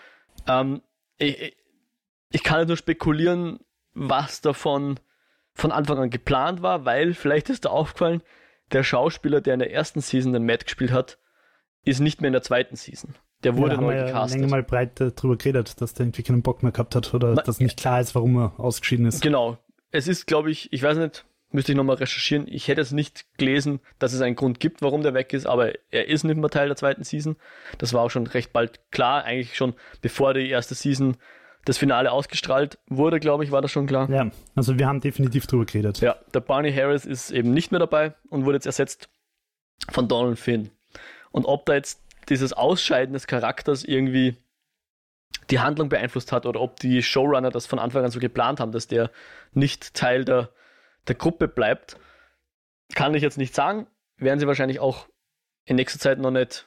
Ich kann nur spekulieren, was davon von Anfang an geplant war, weil vielleicht ist da aufgefallen, der Schauspieler, der in der ersten Season den Matt gespielt hat, ist nicht mehr in der zweiten Season. Der wurde neu gecastet. Wir haben länger mal breit darüber geredet, dass der irgendwie keinen Bock mehr gehabt hat oder dass nicht klar ist, warum er ausgeschieden ist. Genau. Es ist, glaube ich weiß nicht, müsste ich nochmal recherchieren. Ich hätte es nicht gelesen, dass es einen Grund gibt, warum der weg ist, aber er ist nicht mehr Teil der zweiten Season. Das war auch schon recht bald klar, eigentlich schon bevor die erste Season das Finale ausgestrahlt wurde, glaube ich, war das schon klar. Ja, also wir haben definitiv drüber geredet. Ja, der Barney Harris ist eben nicht mehr dabei und wurde jetzt ersetzt von Donald Finn. Und ob da jetzt dieses Ausscheiden des Charakters irgendwie die Handlung beeinflusst hat oder ob die Showrunner das von Anfang an so geplant haben, dass der nicht Teil der Gruppe bleibt, kann ich jetzt nicht sagen. Werden sie wahrscheinlich auch in nächster Zeit noch nicht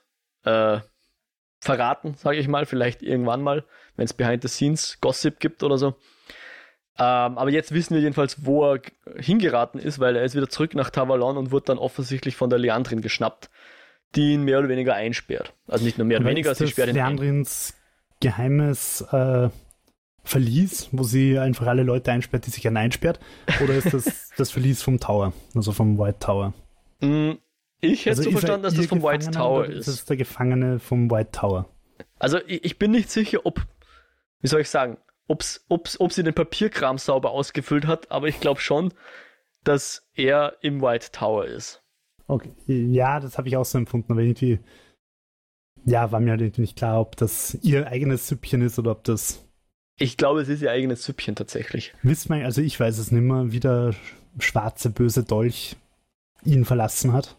verraten, sage ich mal. Vielleicht irgendwann mal, wenn es Behind-the-Scenes-Gossip gibt oder so. Aber jetzt wissen wir jedenfalls, wo er hingeraten ist, weil er ist wieder zurück nach Tavalon und wurde dann offensichtlich von der Liandrin geschnappt, die ihn mehr oder weniger einsperrt. Also nicht nur mehr oder weniger, sie sperrt ihn ein. Liandrins geheimes Verlies, wo sie einfach alle Leute einsperrt, die sich einsperrt? Oder ist das Verlies vom Tower, also vom White Tower? Ich hätte so verstanden, dass das vom White Tower ist. Das ist der Gefangene vom White Tower. Also ich bin nicht sicher, wie soll ich sagen, ob sie den Papierkram sauber ausgefüllt hat, aber ich glaube schon, dass er im White Tower ist. Okay, ja, das habe ich auch so empfunden, aber irgendwie, ja, war mir halt irgendwie nicht klar, ob das ihr eigenes Süppchen ist oder ob das... Ich glaube, es ist ihr eigenes Süppchen tatsächlich. Wisst man, also ich weiß es nicht mehr, wie der schwarze, böse Dolch ihn verlassen hat.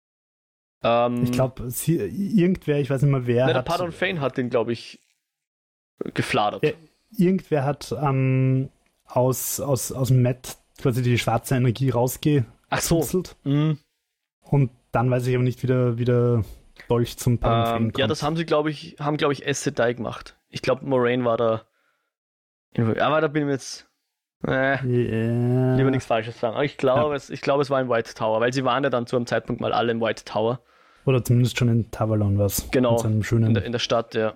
Ich glaube, irgendwer, ich weiß nicht mehr wer. Der Pardon Fane hat den, glaube ich, gefladert. Irgendwer hat aus dem Matt quasi die schwarze Energie rausgezuzelt. Und dann weiß ich aber nicht, wie der Dolch zum Pardon Fane kommt. Ja, das haben sie, glaube ich, Aes Sedai gemacht. Ich glaube, Moraine war da. Aber da bin ich jetzt. Lieber nichts Falsches sagen. Aber ich glaube, es war im White Tower, weil sie waren ja dann zu einem Zeitpunkt mal alle im White Tower. Oder zumindest schon in Tavalon was. Genau, in, schönen... in der Stadt, ja.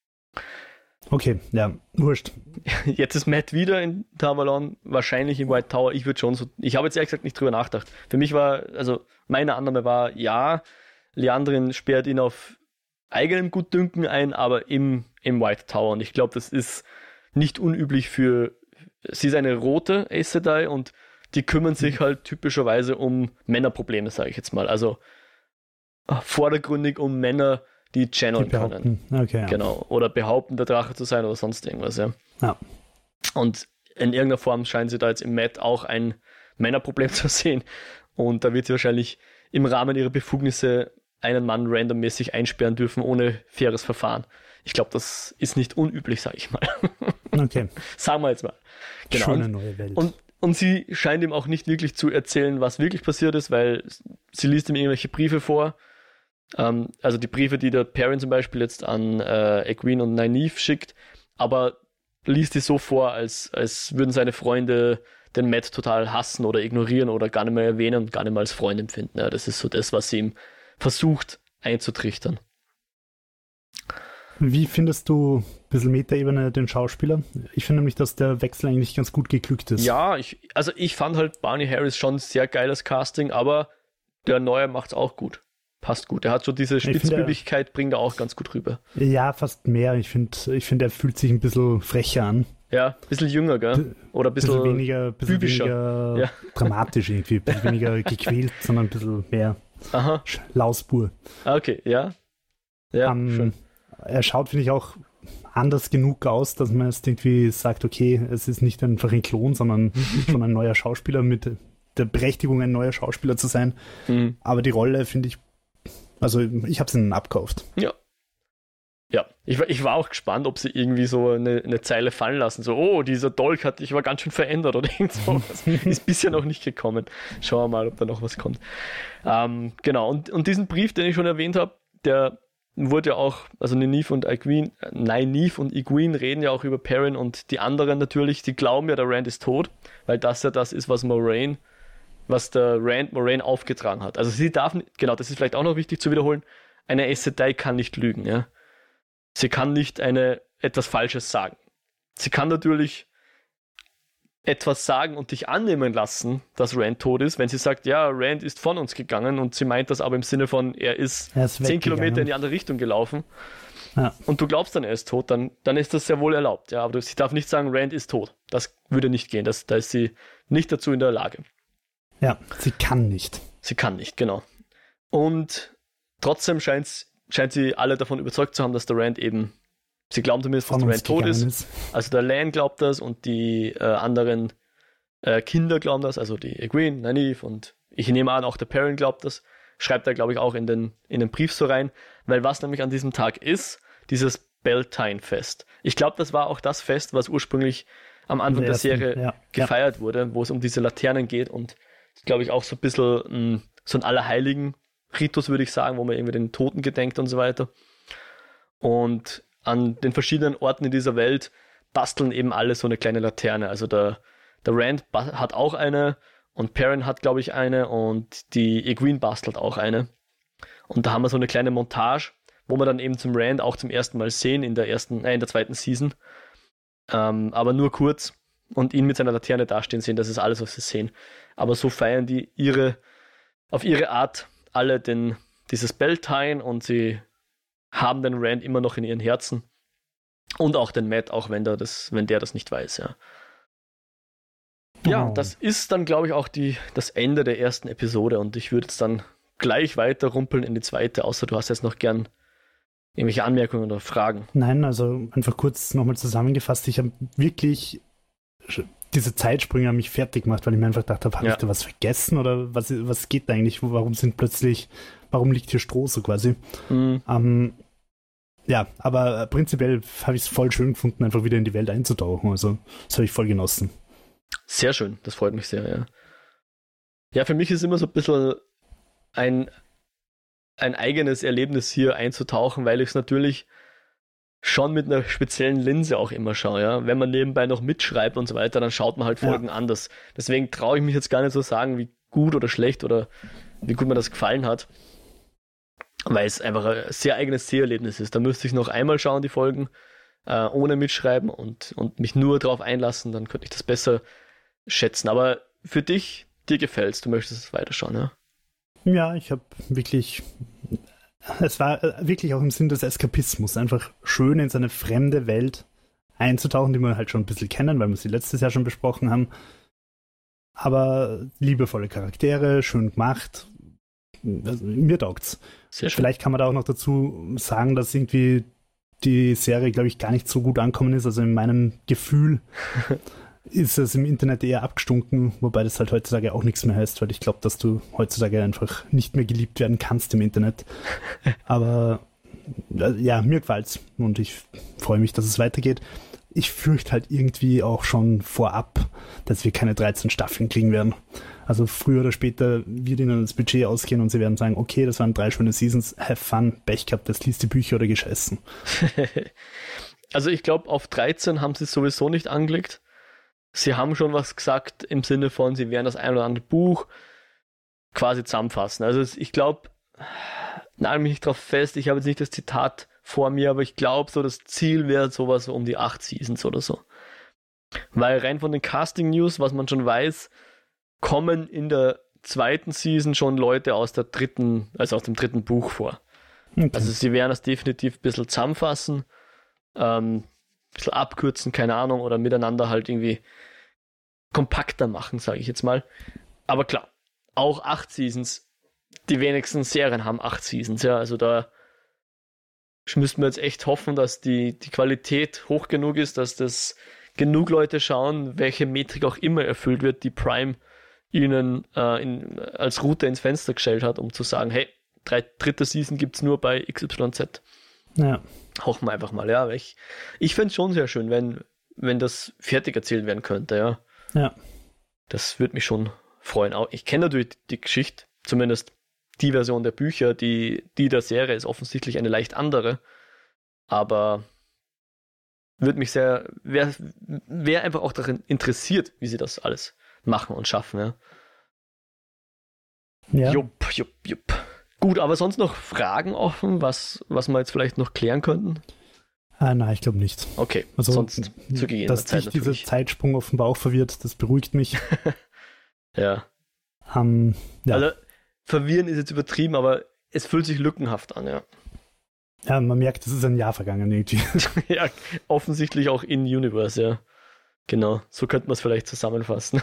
Okay, ja, wurscht. Jetzt ist Matt wieder in Tavalon, wahrscheinlich im White Tower. Ich habe jetzt ehrlich gesagt nicht drüber nachgedacht. Für mich war, also meine Annahme war, ja, Liandrin sperrt ihn auf eigenem Gutdünken ein, aber im White Tower. Und ich glaube, das ist nicht unüblich sie ist eine rote Aes Sedai und die kümmern sich halt typischerweise um Männerprobleme, sage ich jetzt mal. Also vordergründig um Männer, die channeln können. Okay, ja. Genau. Oder behaupten, der Drache zu sein oder sonst irgendwas, ja. Und in irgendeiner Form scheinen sie da jetzt im Matt auch ein Männerproblem zu sehen. Und da wird sie wahrscheinlich im Rahmen ihrer Befugnisse einen Mann randommäßig einsperren dürfen, ohne faires Verfahren. Ich glaube, das ist nicht unüblich, sage ich mal. Okay. Sagen wir jetzt mal. Genau. Schöne neue Welt. Und sie scheint ihm auch nicht wirklich zu erzählen, was wirklich passiert ist, weil sie liest ihm irgendwelche Briefe vor. Also die Briefe, die der Perrin zum Beispiel jetzt an Egwene und Nynaeve schickt, aber liest die so vor, als würden seine Freunde den Matt total hassen oder ignorieren oder gar nicht mehr erwähnen und gar nicht mehr als Freund empfinden. Ja, das ist so das, was sie ihm versucht einzutrichtern. Wie findest du, ein bisschen Metaebene, den Schauspieler? Ich finde nämlich, dass der Wechsel eigentlich ganz gut geglückt ist. Ja, ich fand halt Barney Harris schon sehr geiles Casting, aber der Neue macht's auch gut. Passt gut. Er hat so diese Spitzbübigkeit, bringt er auch ganz gut rüber. Ja, fast mehr. Ich finde, er fühlt sich ein bisschen frecher an. Ja, ein bisschen jünger, gell? Oder ein bisschen weniger bübischer. Dramatisch irgendwie. Ein bisschen weniger gequält, sondern ein bisschen mehr Aha. Lausbur. Okay, ja. Ja, schön. Er schaut, finde ich, auch anders genug aus, dass man jetzt irgendwie sagt, okay, es ist nicht einfach ein Klon, sondern schon ein neuer Schauspieler mit der Berechtigung, ein neuer Schauspieler zu sein. Aber die Rolle, finde ich, also ich habe sie ihnen abgekauft. Ja. Ja, ich war auch gespannt, ob sie irgendwie so eine Zeile fallen lassen. So, oh, dieser Dolch hat dich aber ganz schön verändert oder irgend sowas. Ist bisher noch nicht gekommen. Schauen wir mal, ob da noch was kommt. Genau, und diesen Brief, den ich schon erwähnt habe, der wurde ja auch, also Nynaeve und Egwene reden ja auch über Perrin und die anderen natürlich, die glauben ja, der Rand ist tot, weil das ja das ist, was der Rand Moraine aufgetragen hat. Also sie darf, genau, das ist vielleicht auch noch wichtig zu wiederholen, eine Aes Sedai kann nicht lügen, ja. Sie kann nicht etwas Falsches sagen. Sie kann natürlich etwas sagen und dich annehmen lassen, dass Rand tot ist, wenn sie sagt, ja, Rand ist von uns gegangen und sie meint das aber im Sinne von, er ist 10 Kilometer in die andere Richtung gelaufen und du glaubst dann, er ist tot, dann ist das sehr wohl erlaubt. Ja, aber sie darf nicht sagen, Rand ist tot. Das würde nicht gehen. Da ist sie nicht dazu in der Lage. Ja, sie kann nicht. Sie kann nicht, genau. Und trotzdem scheint sie alle davon überzeugt zu haben, dass der Rand eben, sie glauben zumindest, dass der Rand tot ist. Also der Lan glaubt das und die anderen Kinder glauben das, also die Egwene, Nynaeve und ich nehme an, auch der Perrin glaubt das. Schreibt er, glaube ich, auch in den Brief so rein, weil was nämlich an diesem Tag ist, dieses Beltane-Fest. Ich glaube, das war auch das Fest, was ursprünglich am Anfang der Serie gefeiert wurde, wo es um diese Laternen geht und glaube ich auch so ein bisschen so ein Allerheiligen-Ritus, würde ich sagen, wo man irgendwie den Toten gedenkt und so weiter. Und an den verschiedenen Orten in dieser Welt basteln eben alle so eine kleine Laterne. Also der Rand hat auch eine und Perrin hat, glaube ich, eine und die Egwene bastelt auch eine. Und da haben wir so eine kleine Montage, wo wir dann eben zum Rand auch zum ersten Mal sehen in der zweiten Season. Aber nur kurz und ihn mit seiner Laterne dastehen sehen, das ist alles, was wir sehen. Aber so feiern die auf ihre Art alle dieses Beltane und sie haben den Rand immer noch in ihren Herzen. Und auch den Matt, auch wenn der das nicht weiß, ja. Ja, das ist dann, glaube ich, auch das Ende der ersten Episode und ich würde jetzt dann gleich weiter rumpeln in die zweite, außer du hast jetzt noch gern irgendwelche Anmerkungen oder Fragen. Nein, also einfach kurz nochmal zusammengefasst, ich habe wirklich diese Zeitsprünge mich fertig gemacht, weil ich mir einfach gedacht habe, habe ich da was vergessen oder was geht da eigentlich? Warum liegt hier Stroh so quasi? Ja, aber prinzipiell habe ich es voll schön gefunden, einfach wieder in die Welt einzutauchen. Also das habe ich voll genossen. Sehr schön, das freut mich sehr, ja. Ja, für mich ist immer so ein bisschen ein eigenes Erlebnis hier einzutauchen, weil ich es natürlich schon mit einer speziellen Linse auch immer schaue, ja. Wenn man nebenbei noch mitschreibt und so weiter, dann schaut man halt Folgen anders. Deswegen traue ich mich jetzt gar nicht so sagen, wie gut oder schlecht oder wie gut mir das gefallen hat. Weil es einfach ein sehr eigenes Seherlebnis ist. Da müsste ich noch einmal schauen, die Folgen, ohne mitschreiben und mich nur drauf einlassen, dann könnte ich das besser schätzen. Aber für dir gefällt's, du möchtest es weiterschauen, ja? Ja, es war wirklich auch im Sinn des Eskapismus, einfach schön in seine fremde Welt einzutauchen, die wir halt schon ein bisschen kennen, weil wir sie letztes Jahr schon besprochen haben. Aber liebevolle Charaktere, schön gemacht. Also, mir taugt's. Sehr schön. Vielleicht kann man da auch noch dazu sagen, dass irgendwie die Serie, glaube ich, gar nicht so gut angekommen ist. Also in meinem Gefühl ist es im Internet eher abgestunken, wobei das halt heutzutage auch nichts mehr heißt, weil ich glaube, dass du heutzutage einfach nicht mehr geliebt werden kannst im Internet. Aber ja, mir gefällt's und ich freue mich, dass es weitergeht. Ich fürchte halt irgendwie auch schon vorab, dass wir keine 13 Staffeln kriegen werden. Also früher oder später wird ihnen das Budget ausgehen und sie werden sagen, okay, das waren 3 schöne Seasons, have fun, Pech gehabt, jetzt liest die Bücher oder gescheißen. Also ich glaube, auf 13 haben sie es sowieso nicht angelegt. Sie haben schon was gesagt im Sinne von, sie werden das ein oder andere Buch quasi zusammenfassen. Also ich glaube, nagel mich nicht drauf fest, ich habe jetzt nicht das Zitat vor mir, aber ich glaube, so das Ziel wäre sowas um die 8 Seasons oder so. Weil rein von den Casting-News, was man schon weiß, kommen in der zweiten Season schon Leute aus dem dritten Buch vor. Okay. Also sie werden das definitiv ein bisschen zusammenfassen, ein bisschen abkürzen, keine Ahnung, oder miteinander halt irgendwie kompakter machen, sage ich jetzt mal. Aber klar, auch 8 Seasons die wenigsten Serien haben 8 Seasons, ja, also da müssten wir jetzt echt hoffen, dass die Qualität hoch genug ist, dass das genug Leute schauen, welche Metrik auch immer erfüllt wird, die Prime ihnen als Route ins Fenster gestellt hat, um zu sagen, hey, dritte Season gibt's nur bei XYZ. Ja. Hoffen wir einfach mal, ja. Ich fände es schon sehr schön, wenn das fertig erzählt werden könnte, ja. Ja. Das würde mich schon freuen. Auch ich kenne natürlich die Geschichte, zumindest die Version der Bücher, die der Serie ist offensichtlich eine leicht andere, aber würde mich wäre einfach auch daran interessiert, wie sie das alles machen und schaffen, ja. Ja. Jupp. Gut, aber sonst noch Fragen offen, was wir jetzt vielleicht noch klären könnten? Nein, ich glaube nicht. Okay, also, sonst zu gegebener dass Zeit dich dieser natürlich. Zeitsprung offenbar auch verwirrt, das beruhigt mich. Ja. Ja. Also, verwirren ist jetzt übertrieben, aber es fühlt sich lückenhaft an, ja. Ja, man merkt, es ist ein Jahr vergangen irgendwie. Ja, offensichtlich auch in Universe, ja. Genau, so könnte man es vielleicht zusammenfassen.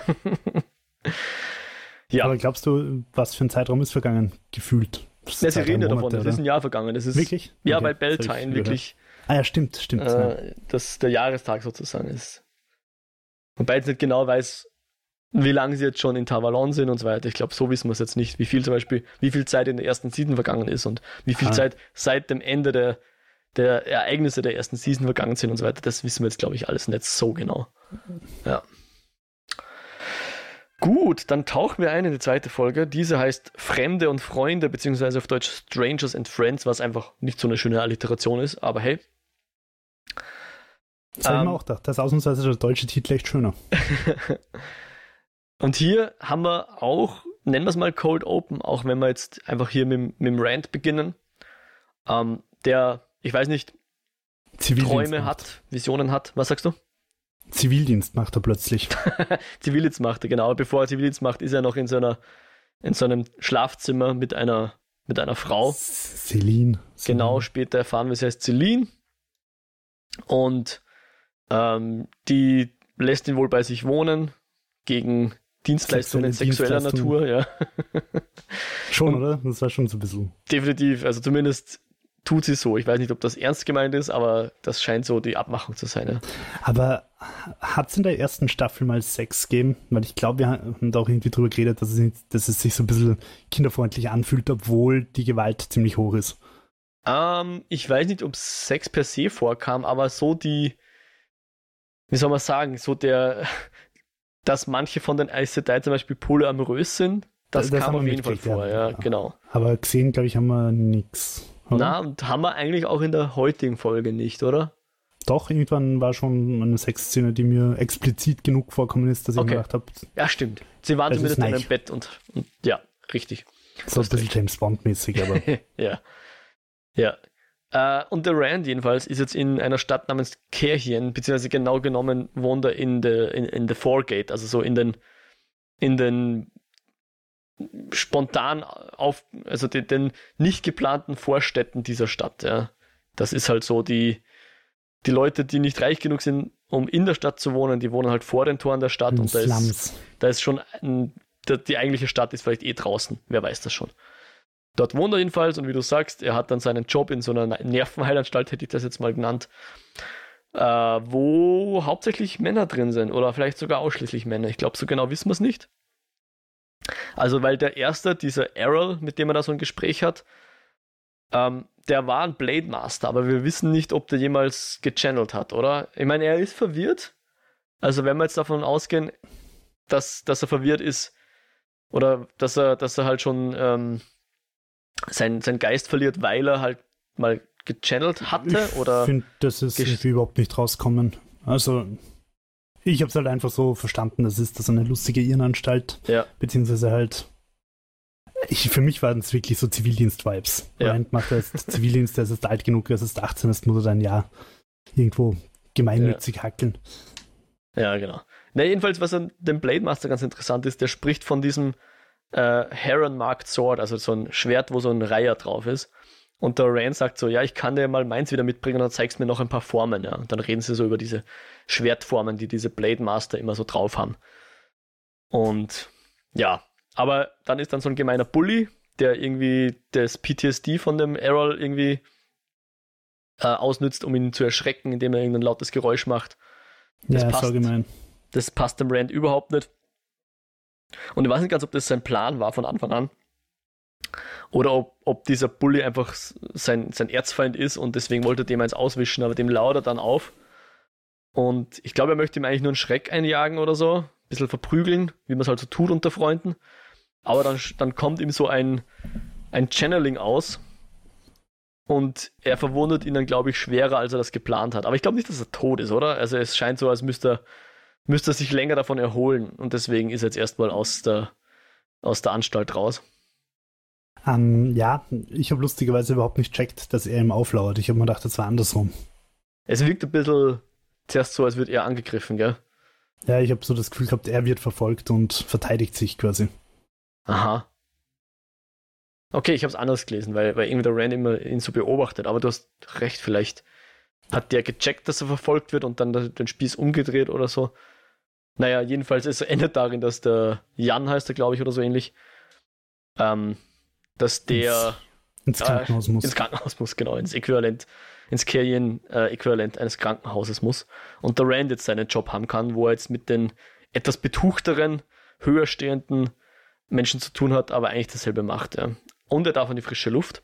Ja. Aber glaubst du, was für ein Zeitraum ist vergangen? Gefühlt. Ja, sie reden ja davon, es ist ein Jahr vergangen. Es ist, wirklich? Ja, Okay, weil das hab ich Beltane gehört. wirklich Ja, stimmt. Ja. dass der Jahrestag sozusagen ist. Wobei ich nicht genau weiß, wie lange sie jetzt schon in Tavalon sind und so weiter. Ich glaube, so wissen wir es jetzt nicht. Wie viel Zeit in der ersten Season vergangen ist und wie viel Zeit seit dem Ende der Ereignisse der ersten Season vergangen sind und so weiter. Das wissen wir jetzt, glaube ich, alles nicht so genau. Ja. Gut, dann tauchen wir ein in die zweite Folge. Diese heißt Fremde und Freunde, beziehungsweise auf Deutsch Strangers and Friends, was einfach nicht so eine schöne Alliteration ist, aber hey. Das habe ich mir auch gedacht. Das ist ausnahmsweise der deutsche Titel echt schöner. Und hier haben wir auch, nennen wir es mal Cold Open, auch wenn wir jetzt einfach hier mit dem Rant beginnen, der, ich weiß nicht, Träume hat, Visionen hat. Was sagst du? Zivildienst macht er plötzlich. Zivildienst macht er, genau. Bevor er Zivildienst macht, ist er noch in so einem Schlafzimmer mit einer Frau. Celine. Genau, später erfahren wir, sie heißt Celine. Und die lässt ihn wohl bei sich wohnen, gegen Dienstleistungen sexueller Natur, ja. Schon, oder? Das war schon so ein bisschen. Definitiv, also zumindest tut sie so. Ich weiß nicht, ob das ernst gemeint ist, aber das scheint so die Abmachung zu sein. Ja. Aber hat es in der ersten Staffel mal Sex gegeben? Weil ich glaube, wir haben da auch irgendwie drüber geredet, dass es sich so ein bisschen kinderfreundlich anfühlt, obwohl die Gewalt ziemlich hoch ist. Ich weiß nicht, ob Sex per se vorkam, aber so wie soll man sagen, so dass manche von den Aes Sedai zum Beispiel polyamorös sind, das kam auf jeden Fall vor, ja, genau. Aber gesehen, glaube ich, haben wir nichts. Na, und haben wir eigentlich auch in der heutigen Folge nicht, oder? Doch, irgendwann war schon eine Sexszene, die mir explizit genug vorkommen ist, dass ich mir gedacht habe. Ja, stimmt. Sie waren zumindest in einem Bett und ja, richtig. So ein bisschen James Bond-mäßig, aber. Ja. Und der Rand jedenfalls ist jetzt in einer Stadt namens Cairhien, beziehungsweise genau genommen wohnt er in the Foregate, also so in den spontan also den nicht geplanten Vorstädten dieser Stadt, ja. Das ist halt so die Leute, die nicht reich genug sind, um in der Stadt zu wohnen, die wohnen halt vor den Toren der Stadt und da ist schon die eigentliche Stadt ist vielleicht draußen, wer weiß das schon. Dort wohnt er jedenfalls und wie du sagst, er hat dann seinen Job in so einer Nervenheilanstalt, hätte ich das jetzt mal genannt, wo hauptsächlich Männer drin sind oder vielleicht sogar ausschließlich Männer. Ich glaube, so genau wissen wir es nicht. Also, weil der Erste, dieser Errol, mit dem er da so ein Gespräch hat, der war ein Blade Master, aber wir wissen nicht, ob der jemals gechannelt hat, oder? Ich meine, er ist verwirrt. Also, wenn wir jetzt davon ausgehen, dass er verwirrt ist oder dass er halt schon sein Geist verliert, weil er halt mal gechannelt hatte, oder? Ich finde, das ist irgendwie überhaupt nicht rauskommen. Also, ich habe es halt einfach so verstanden, das ist eine lustige Irrenanstalt, beziehungsweise halt, für mich waren es wirklich so Zivildienst-Vibes. Rand macht er jetzt Zivildienst, der ist jetzt alt genug, er ist jetzt 18, das muss er dann ja irgendwo gemeinnützig hackeln. Ja, genau. Na, jedenfalls, was an dem Blade Master ganz interessant ist, der spricht von diesem Heron Marked Sword, also so ein Schwert, wo so ein Reiher drauf ist. Und der Rand sagt so, ja, ich kann dir mal meins wieder mitbringen und dann zeigst du mir noch ein paar Formen. Ja. Und dann reden sie so über diese Schwertformen, die diese Blade Master immer so drauf haben. Und ja, aber dann ist dann so ein gemeiner Bully, der irgendwie das PTSD von dem Errol irgendwie ausnützt, um ihn zu erschrecken, indem er irgendein lautes Geräusch macht. Das passt dem Rand überhaupt nicht. Und ich weiß nicht ganz, ob das sein Plan war von Anfang an. Oder ob dieser Bully einfach sein Erzfeind ist und deswegen wollte er dem eins auswischen, aber dem lauert er dann auf. Und ich glaube, er möchte ihm eigentlich nur einen Schreck einjagen oder so. Ein bisschen verprügeln, wie man es halt so tut unter Freunden. Aber dann kommt ihm so ein Channeling aus. Und er verwundet ihn dann, glaube ich, schwerer, als er das geplant hat. Aber ich glaube nicht, dass er tot ist, oder? Also es scheint so, als müsste er sich länger davon erholen. Und deswegen ist er jetzt erstmal aus der Anstalt raus. Ja, ich habe lustigerweise überhaupt nicht checkt, dass er ihm auflauert. Ich habe mir gedacht, das war andersrum. Es wirkt ein bisschen zuerst so, als würde er angegriffen, gell? Ja, ich habe so das Gefühl gehabt, er wird verfolgt und verteidigt sich quasi. Aha. Okay, ich habe es anders gelesen, weil irgendwie der Rand immer ihn so beobachtet. Aber du hast recht, vielleicht hat der gecheckt, dass er verfolgt wird und dann den Spieß umgedreht oder so. Naja, jedenfalls es endet darin, dass der Jan heißt er, glaube ich, oder so ähnlich, dass der ins Krankenhaus muss. Ins Krankenhaus muss, genau, ins Carrion-Äquivalent eines Krankenhauses muss. Und der Rand jetzt seinen Job haben kann, wo er jetzt mit den etwas betuchteren, höher stehenden Menschen zu tun hat, aber eigentlich dasselbe macht. Ja. Und er darf an die frische Luft.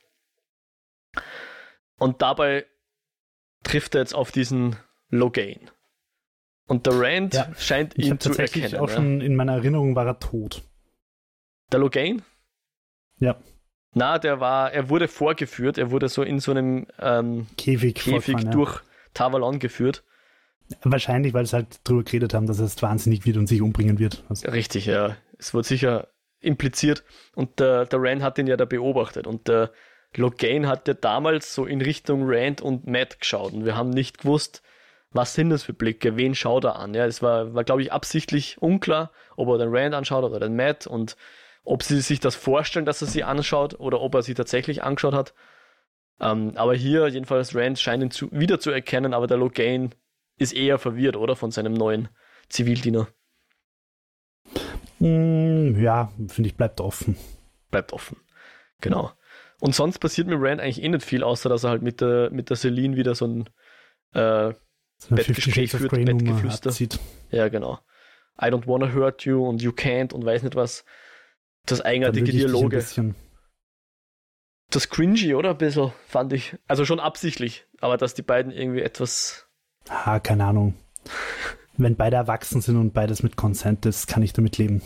Und dabei trifft er jetzt auf diesen Logain. Und der Rand scheint ihn zu erkennen. Auch schon in meiner Erinnerung war er tot. Der Logain? Ja. Na, er wurde vorgeführt, er wurde so in so einem Käfig durch Tavalon geführt. Wahrscheinlich, weil sie halt drüber geredet haben, dass er jetzt wahnsinnig wird und sich umbringen wird. Also. Richtig, ja. Es wurde sicher impliziert und der Rand hat ihn ja da beobachtet und der Logain hat ja damals so in Richtung Rand und Matt geschaut und wir haben nicht gewusst, was sind das für Blicke, wen schaut er an. Ja, es war glaube ich, absichtlich unklar, ob er den Rand anschaut oder den Matt und ob sie sich das vorstellen, dass er sie anschaut oder ob er sie tatsächlich angeschaut hat. Aber hier jedenfalls Rand scheint ihn wieder zu erkennen, aber der Logain ist eher verwirrt, oder? Von seinem neuen Zivildiener. Ja, finde ich, bleibt offen. Bleibt offen, genau. Und sonst passiert mit Rand eigentlich nicht viel, außer dass er halt mit der Celine wieder so ein Bettgespräch führt, Bettgeflüster. Ja, genau. I don't wanna hurt you und you can't und weiß nicht was. Das eigenartige Dialoge. Das cringy, oder? Ein bisschen, fand ich. Also schon absichtlich, aber dass die beiden irgendwie etwas... keine Ahnung. Wenn beide erwachsen sind und beides mit Consent ist, kann ich damit leben.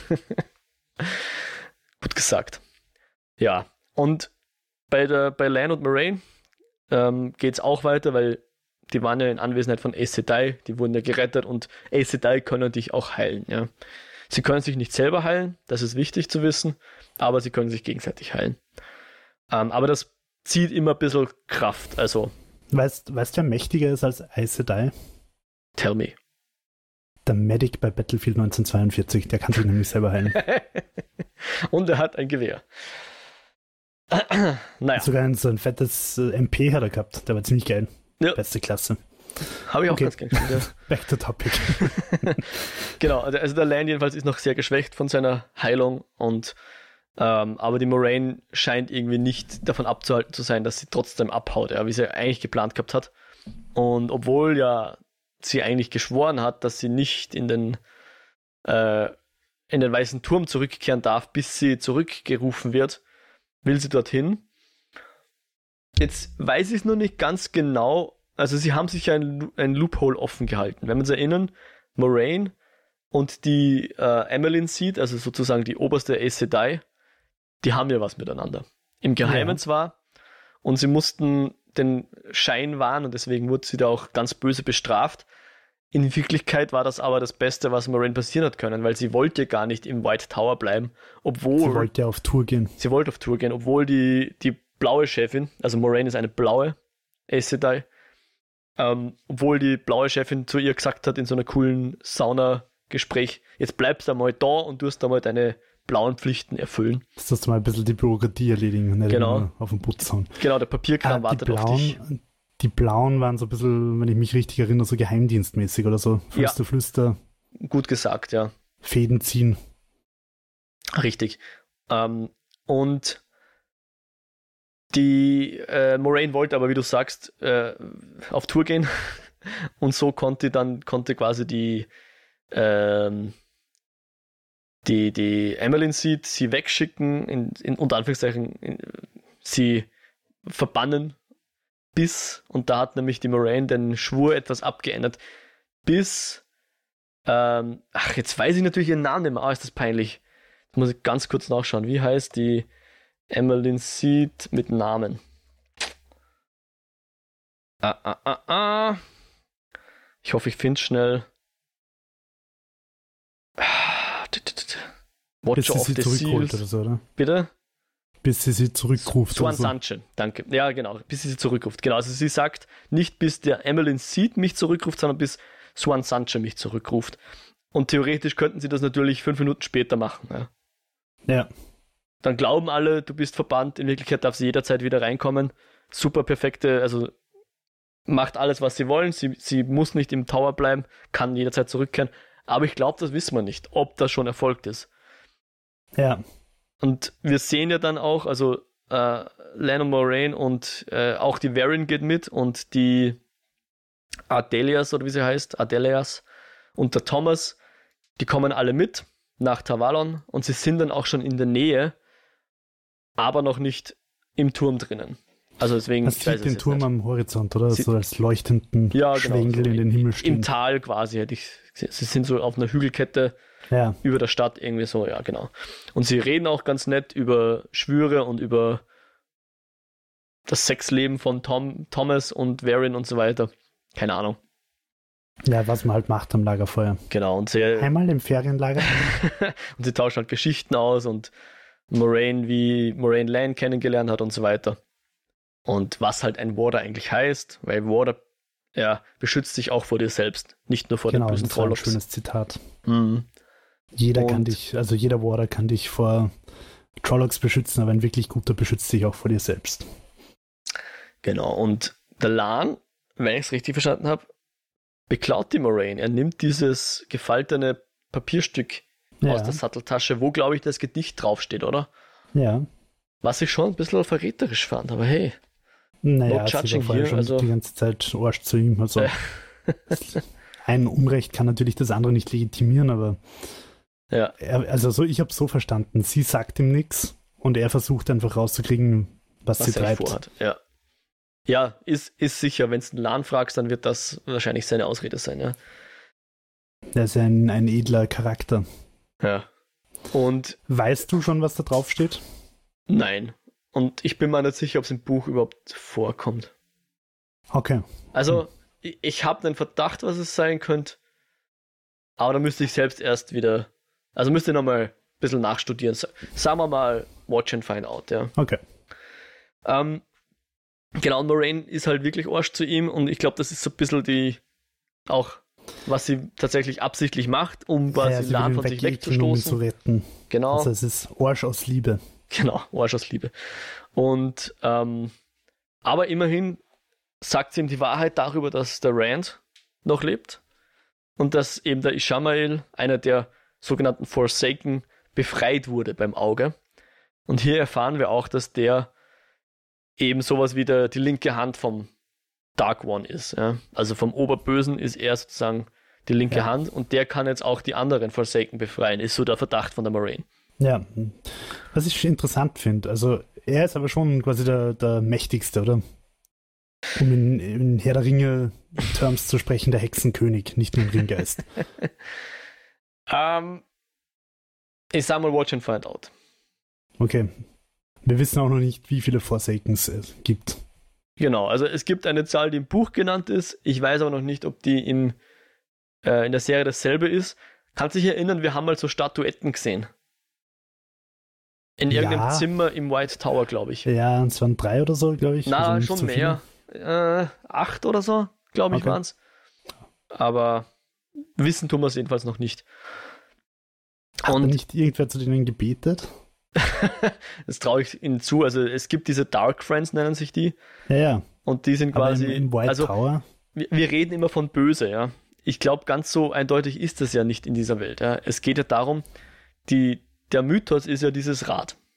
Gut gesagt. Ja, und bei Lan und Moiraine geht es auch weiter, weil die waren ja in Anwesenheit von Aes Sedai, die wurden ja gerettet und Aes Sedai können dich auch heilen. Ja. Sie können sich nicht selber heilen, das ist wichtig zu wissen, aber sie können sich gegenseitig heilen. Aber das zieht immer ein bisschen Kraft. Also, weißt du, wer mächtiger ist als Aes Sedai? Tell me. Der Medic bei Battlefield 1942, der kann sich nämlich selber heilen. Und er hat ein Gewehr. Naja. Sogar so ein fettes MP hat er gehabt, der war ziemlich geil. Ja. Beste Klasse. Habe ich auch ganz gern gespielt, ja. Back to topic. Genau, also der Lan jedenfalls ist noch sehr geschwächt von seiner Heilung und aber die Moiraine scheint irgendwie nicht davon abzuhalten zu sein, dass sie trotzdem abhaut, ja, wie sie eigentlich geplant gehabt hat. Und obwohl ja sie eigentlich geschworen hat, dass sie nicht in den Weißen Turm zurückkehren darf, bis sie zurückgerufen wird, will sie dorthin. Jetzt weiß ich es nur nicht ganz genau. Also sie haben sich ein Loophole offen gehalten. Wenn wir uns erinnern, Moiraine und die Emmeline sieht, also sozusagen die oberste Aes Sedai, die haben ja was miteinander. Im Geheimen zwar. Und sie mussten den Schein wahren und deswegen wurde sie da auch ganz böse bestraft. In Wirklichkeit war das aber das Beste, was Moiraine passieren hat können, weil sie wollte gar nicht im White Tower bleiben, obwohl... Sie wollte auf Tour gehen. Sie wollte auf Tour gehen, obwohl die blaue Chefin, also Moiraine ist eine blaue Aes Sedai, obwohl die blaue Chefin zu ihr gesagt hat in so einer coolen Sauna-Gespräch, jetzt bleibst du einmal da und tust einmal deine blauen Pflichten erfüllen. Das heißt mal ein bisschen die Bürokratie erledigen und nicht genau. Auf den Putz hauen. Genau, der Papierkram wartet auf dich. Die Blauen waren so ein bisschen, wenn ich mich richtig erinnere, so geheimdienstmäßig oder so. Flüster. Gut gesagt, ja. Fäden ziehen. Richtig. Und die Moraine wollte aber, wie du sagst, auf Tour gehen. Und so konnte quasi die Emmeline Seed sie wegschicken, in unter Anführungszeichen sie verbannen, und da hat nämlich die Moraine den Schwur etwas abgeändert, bis jetzt weiß ich natürlich ihren Namen nicht mehr, ist das peinlich. Jetzt muss ich ganz kurz nachschauen, wie heißt die Emmeline Seed mit Namen? Ich hoffe, ich finde es schnell. Watcher of the Seals. Oder so, oder? Bitte? Bis sie zurückruft. Swan Sanche, danke. Ja, genau, bis sie zurückruft. Genau, also sie sagt nicht, bis der Emmeline Seed mich zurückruft, sondern bis Swan Sanche mich zurückruft. Und theoretisch könnten sie das natürlich 5 Minuten später machen. Ja. Dann glauben alle, du bist verbannt. In Wirklichkeit darf sie jederzeit wieder reinkommen. Super perfekte, also macht alles, was sie wollen. Sie muss nicht im Tower bleiben, kann jederzeit zurückkehren. Aber ich glaube, das wissen wir nicht, ob das schon erfolgt ist. Ja. Und wir sehen ja dann auch, also Lannon Moraine und auch die Verin geht mit und die Ardelias, oder wie sie heißt, Ardelias und der Thomas, die kommen alle mit nach Tavalon und sie sind dann auch schon in der Nähe, aber noch nicht im Turm drinnen. Also deswegen. Man sieht den Turm am Horizont, oder? So als leuchtenden Schwengel in den Himmel stehen. Im Tal quasi. Sie sind so auf einer Hügelkette über der Stadt irgendwie so, ja, genau. Und sie reden auch ganz nett über Schwüre und über das Sexleben von Thomas und Verin und so weiter. Keine Ahnung. Ja, was man halt macht am Lagerfeuer. Genau. Und einmal im Ferienlager. Und sie tauschen halt Geschichten aus und Moraine, wie Moraine Lane kennengelernt hat und so weiter. Und was halt ein Warder eigentlich heißt, weil Warder beschützt sich auch vor dir selbst, nicht nur vor den bösen Trollocs. Genau, ein schönes Zitat. Mhm. Jeder Warder kann dich vor Trollocs beschützen, aber ein wirklich guter beschützt dich auch vor dir selbst. Genau, und der Lan, wenn ich es richtig verstanden habe, beklaut die Moraine. Er nimmt dieses gefaltene Papierstück aus der Satteltasche, wo, glaube ich, das Gedicht draufsteht, oder? Ja. Was ich schon ein bisschen verräterisch fand, aber hey. Naja, sie war schon die ganze Zeit Arsch zu ihm. Also ein Unrecht kann natürlich das andere nicht legitimieren, aber ich habe so verstanden, sie sagt ihm nichts und er versucht einfach rauszukriegen, was sie treibt. Vorhat. Ja, ist sicher, wenn du einen Lan fragst, dann wird das wahrscheinlich seine Ausrede sein, ja. Er ist ein edler Charakter. Ja. Und weißt du schon, was da drauf steht? Nein. Und ich bin mir nicht sicher, ob es im Buch überhaupt vorkommt. Okay. Also, ich habe einen Verdacht, was es sein könnte. Aber da müsste ich selbst erst wieder. Also müsste ich nochmal ein bisschen nachstudieren. Sagen wir mal, watch and find out, ja. Okay. Genau, und Moraine ist halt wirklich Arsch zu ihm und ich glaube, das ist so ein bisschen was sie tatsächlich absichtlich macht, um quasi Lan von sich wegzustoßen. Um ihn zu retten. Genau. Also es ist Arsch aus Liebe. Genau, Arsch aus Liebe. Und aber immerhin sagt sie ihm die Wahrheit darüber, dass der Rand noch lebt und dass eben der Ishamael, einer der sogenannten Forsaken, befreit wurde beim Auge. Und hier erfahren wir auch, dass der eben sowas wie die linke Hand vom Dark One ist. Ja? Also vom Oberbösen ist er sozusagen die linke Hand und der kann jetzt auch die anderen Forsaken befreien, ist so der Verdacht von der Moraine. Ja, was ich interessant finde, also er ist aber schon quasi der Mächtigste, oder? Um in Herr der Ringe Terms zu sprechen, der Hexenkönig, nicht nur ein Ringgeist. Ich sag mal watch and find out. Okay. Wir wissen auch noch nicht, wie viele Forsakens es gibt. Genau, also es gibt eine Zahl, die im Buch genannt ist. Ich weiß aber noch nicht, ob die in der Serie dasselbe ist. Kannst du dich erinnern, wir haben mal so Statuetten gesehen. In irgendeinem Zimmer im White Tower, glaube ich. Ja, und es waren 3 oder so, glaube ich. Na, also schon so mehr. 8 oder so, glaube ich, waren es. Aber wissen tun wir es jedenfalls noch nicht. Hat nicht irgendwer zu denen gebetet? Das traue ich ihnen zu. Also es gibt diese Dark Friends, nennen sich die. Ja. Und die sind quasi. Im White Tower? Wir reden immer von böse, ja. Ich glaube, ganz so eindeutig ist das ja nicht in dieser Welt. Ja. Es geht ja darum, der Mythos ist ja dieses Rad.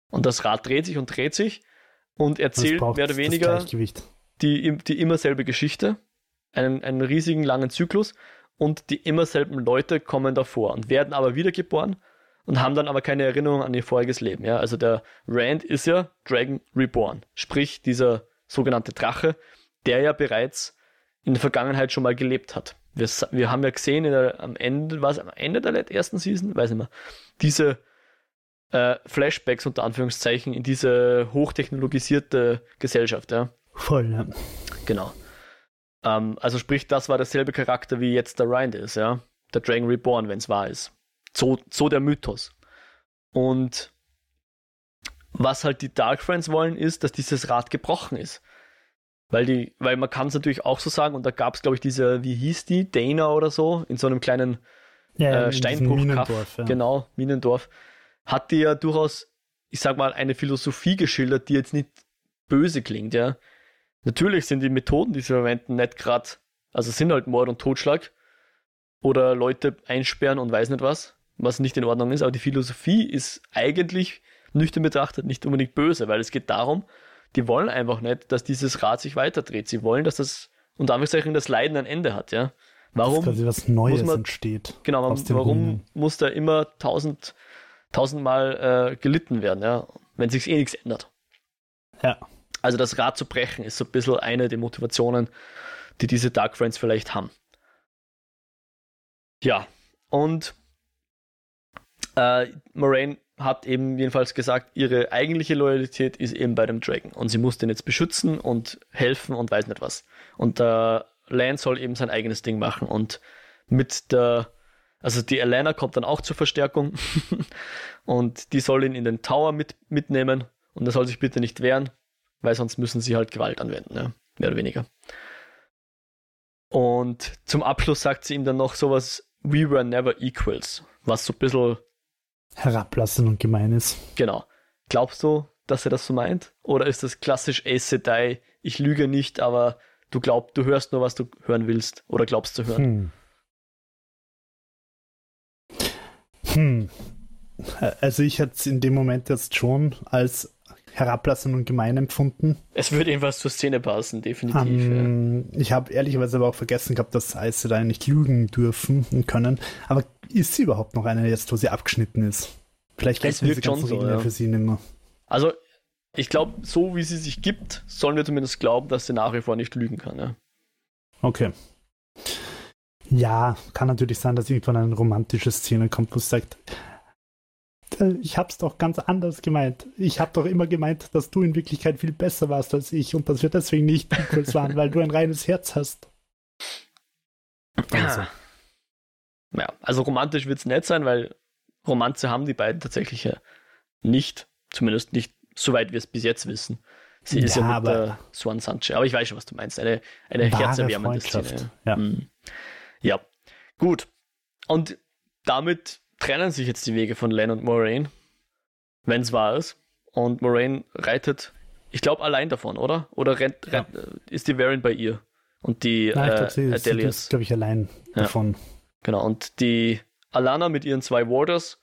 Und das Rad dreht sich und erzählt mehr oder weniger die immer selbe Geschichte, einen riesigen langen Zyklus, und die immer selben Leute kommen davor und werden aber wiedergeboren und haben dann aber keine Erinnerung an ihr voriges Leben. Ja? Also der Rand ist ja Dragon Reborn, sprich dieser sogenannte Drache, der ja bereits in der Vergangenheit schon mal gelebt hat. Wir haben ja gesehen, am Ende der ersten Season, weiß nicht mehr, diese Flashbacks unter Anführungszeichen in diese hochtechnologisierte Gesellschaft. Ja? Voll, ja. Genau. Also sprich, das war derselbe Charakter, wie jetzt der Rand ist, ja. Der Dragon Reborn, wenn es wahr ist. So der Mythos. Und was halt die Dark Friends wollen, ist, dass dieses Rad gebrochen ist. Weil man kann es natürlich auch so sagen, und da gab es, glaube ich, diese, wie hieß die, Dana oder so, in so einem kleinen Steinbruchkaff, ja. Genau, Minendorf, hat die ja durchaus, ich sag mal, eine Philosophie geschildert, die jetzt nicht böse klingt, ja. Natürlich sind die Methoden, die sie verwenden, nicht gerade, also sind halt Mord und Totschlag oder Leute einsperren und weiß nicht was nicht in Ordnung ist, aber die Philosophie ist eigentlich nüchtern betrachtet nicht unbedingt böse, weil es geht darum, die wollen einfach nicht, dass dieses Rad sich weiterdreht. Sie wollen, dass das, unter Anführungszeichen, das Leiden ein Ende hat, ja. Warum dass quasi was Neues entsteht. Genau, warum muss da immer tausendmal gelitten werden, ja, wenn sich eh nichts ändert. Ja. Also das Rad zu brechen ist so ein bisschen eine der Motivationen, die diese Dark Friends vielleicht haben. Ja, und Moiraine hat eben jedenfalls gesagt, ihre eigentliche Loyalität ist eben bei dem Dragon. Und sie muss den jetzt beschützen und helfen und weiß nicht was. Und der Lan soll eben sein eigenes Ding machen. Und also die Alanna kommt dann auch zur Verstärkung. Und die soll ihn in den Tower mitnehmen. Und er soll sich bitte nicht wehren, weil sonst müssen sie halt Gewalt anwenden, ja? Mehr oder weniger. Und zum Abschluss sagt sie ihm dann noch sowas, we were never equals, was so ein bisschen herablassen und gemein ist. Genau. Glaubst du, dass er das so meint? Oder ist das klassisch Aes Sedai, ich lüge nicht, aber du hörst nur, was du hören willst oder glaubst zu hören? Also ich hätte es in dem Moment jetzt schon als herablassend und gemein empfunden. Es würde jedenfalls zur Szene passen, definitiv. Ich habe ehrlicherweise aber auch vergessen gehabt, dass Aes Sedai nicht lügen dürfen und können. Aber ist sie überhaupt noch eine jetzt, wo sie abgeschnitten ist? Vielleicht gelten diese ganzen Regeln für sie nicht mehr. Also ich glaube, so wie sie sich gibt, sollen wir zumindest glauben, dass sie nach wie vor nicht lügen kann. Ja? Okay. Ja, kann natürlich sein, dass irgendwann eine romantische Szene kommt, wo sie sagt, ich hab's doch ganz anders gemeint. Ich hab doch immer gemeint, dass du in Wirklichkeit viel besser warst als ich und dass wir deswegen nicht equals waren, weil du ein reines Herz hast. Also. Ja, also romantisch wird's nicht sein, weil Romanze haben die beiden tatsächlich ja nicht. Zumindest nicht, soweit wir es bis jetzt wissen. Sie ist ja mit der Swan Sanche. Aber ich weiß schon, was du meinst. Eine herzerwärmende Szene. Ja. Ja, gut. Und damit trennen sich jetzt die Wege von Lan und Moiraine, wenn es wahr ist. Und Moiraine reitet, ich glaube, allein davon, oder? Oder ist die Varian bei ihr? Und die Adelias ist, glaube ich, allein davon. Genau, und die Alanna mit ihren 2 Warders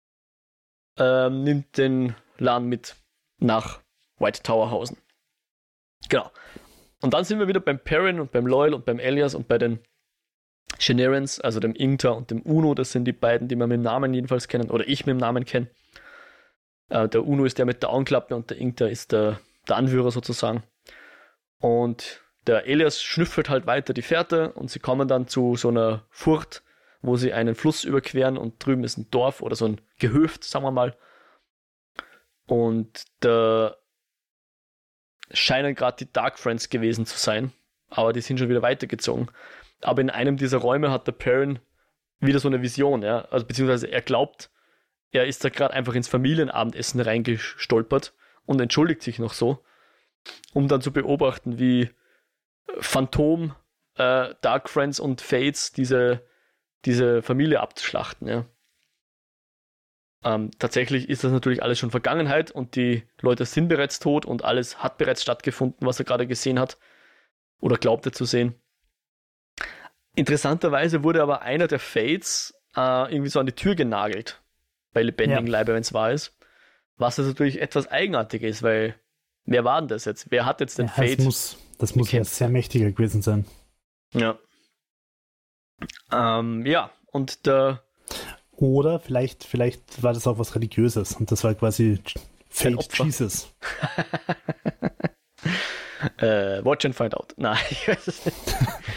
nimmt den Lan mit nach White Towerhausen. Genau. Und dann sind wir wieder beim Perrin und beim Loyal und beim Elias und bei den Rhaenyrans, also dem Ingta und dem Uno. Das sind die beiden, die wir mit dem Namen jedenfalls kennen, oder ich mit dem Namen kenne. Der Uno ist der mit der Augenklappe und der Ingta ist der Anführer sozusagen. Und der Elias schnüffelt halt weiter die Fährte und sie kommen dann zu so einer Furt, wo sie einen Fluss überqueren und drüben ist ein Dorf oder so ein Gehöft, sagen wir mal. Und da scheinen gerade die Dark Friends gewesen zu sein, aber die sind schon wieder weitergezogen. Aber in einem dieser Räume hat der Perrin wieder so eine Vision, ja. Also beziehungsweise er glaubt, er ist da gerade einfach ins Familienabendessen reingestolpert und entschuldigt sich noch so, um dann zu beobachten, wie Phantom, Dark Friends und Fates diese Familie abzuschlachten, ja. Tatsächlich ist das natürlich alles schon Vergangenheit und die Leute sind bereits tot und alles hat bereits stattgefunden, was er gerade gesehen hat oder glaubte zu sehen. Interessanterweise wurde aber einer der Fates irgendwie so an die Tür genagelt, bei lebendigem Leibe, wenn es wahr ist. Was also natürlich etwas eigenartig ist, weil wer war denn das jetzt? Wer hat jetzt den Fate? Das muss ja sehr mächtiger gewesen sein. Ja. Ja, und der... Oder vielleicht war das auch was Religiöses und das war quasi Fate Jesus. Watch and find out. Nein, ich weiß es nicht.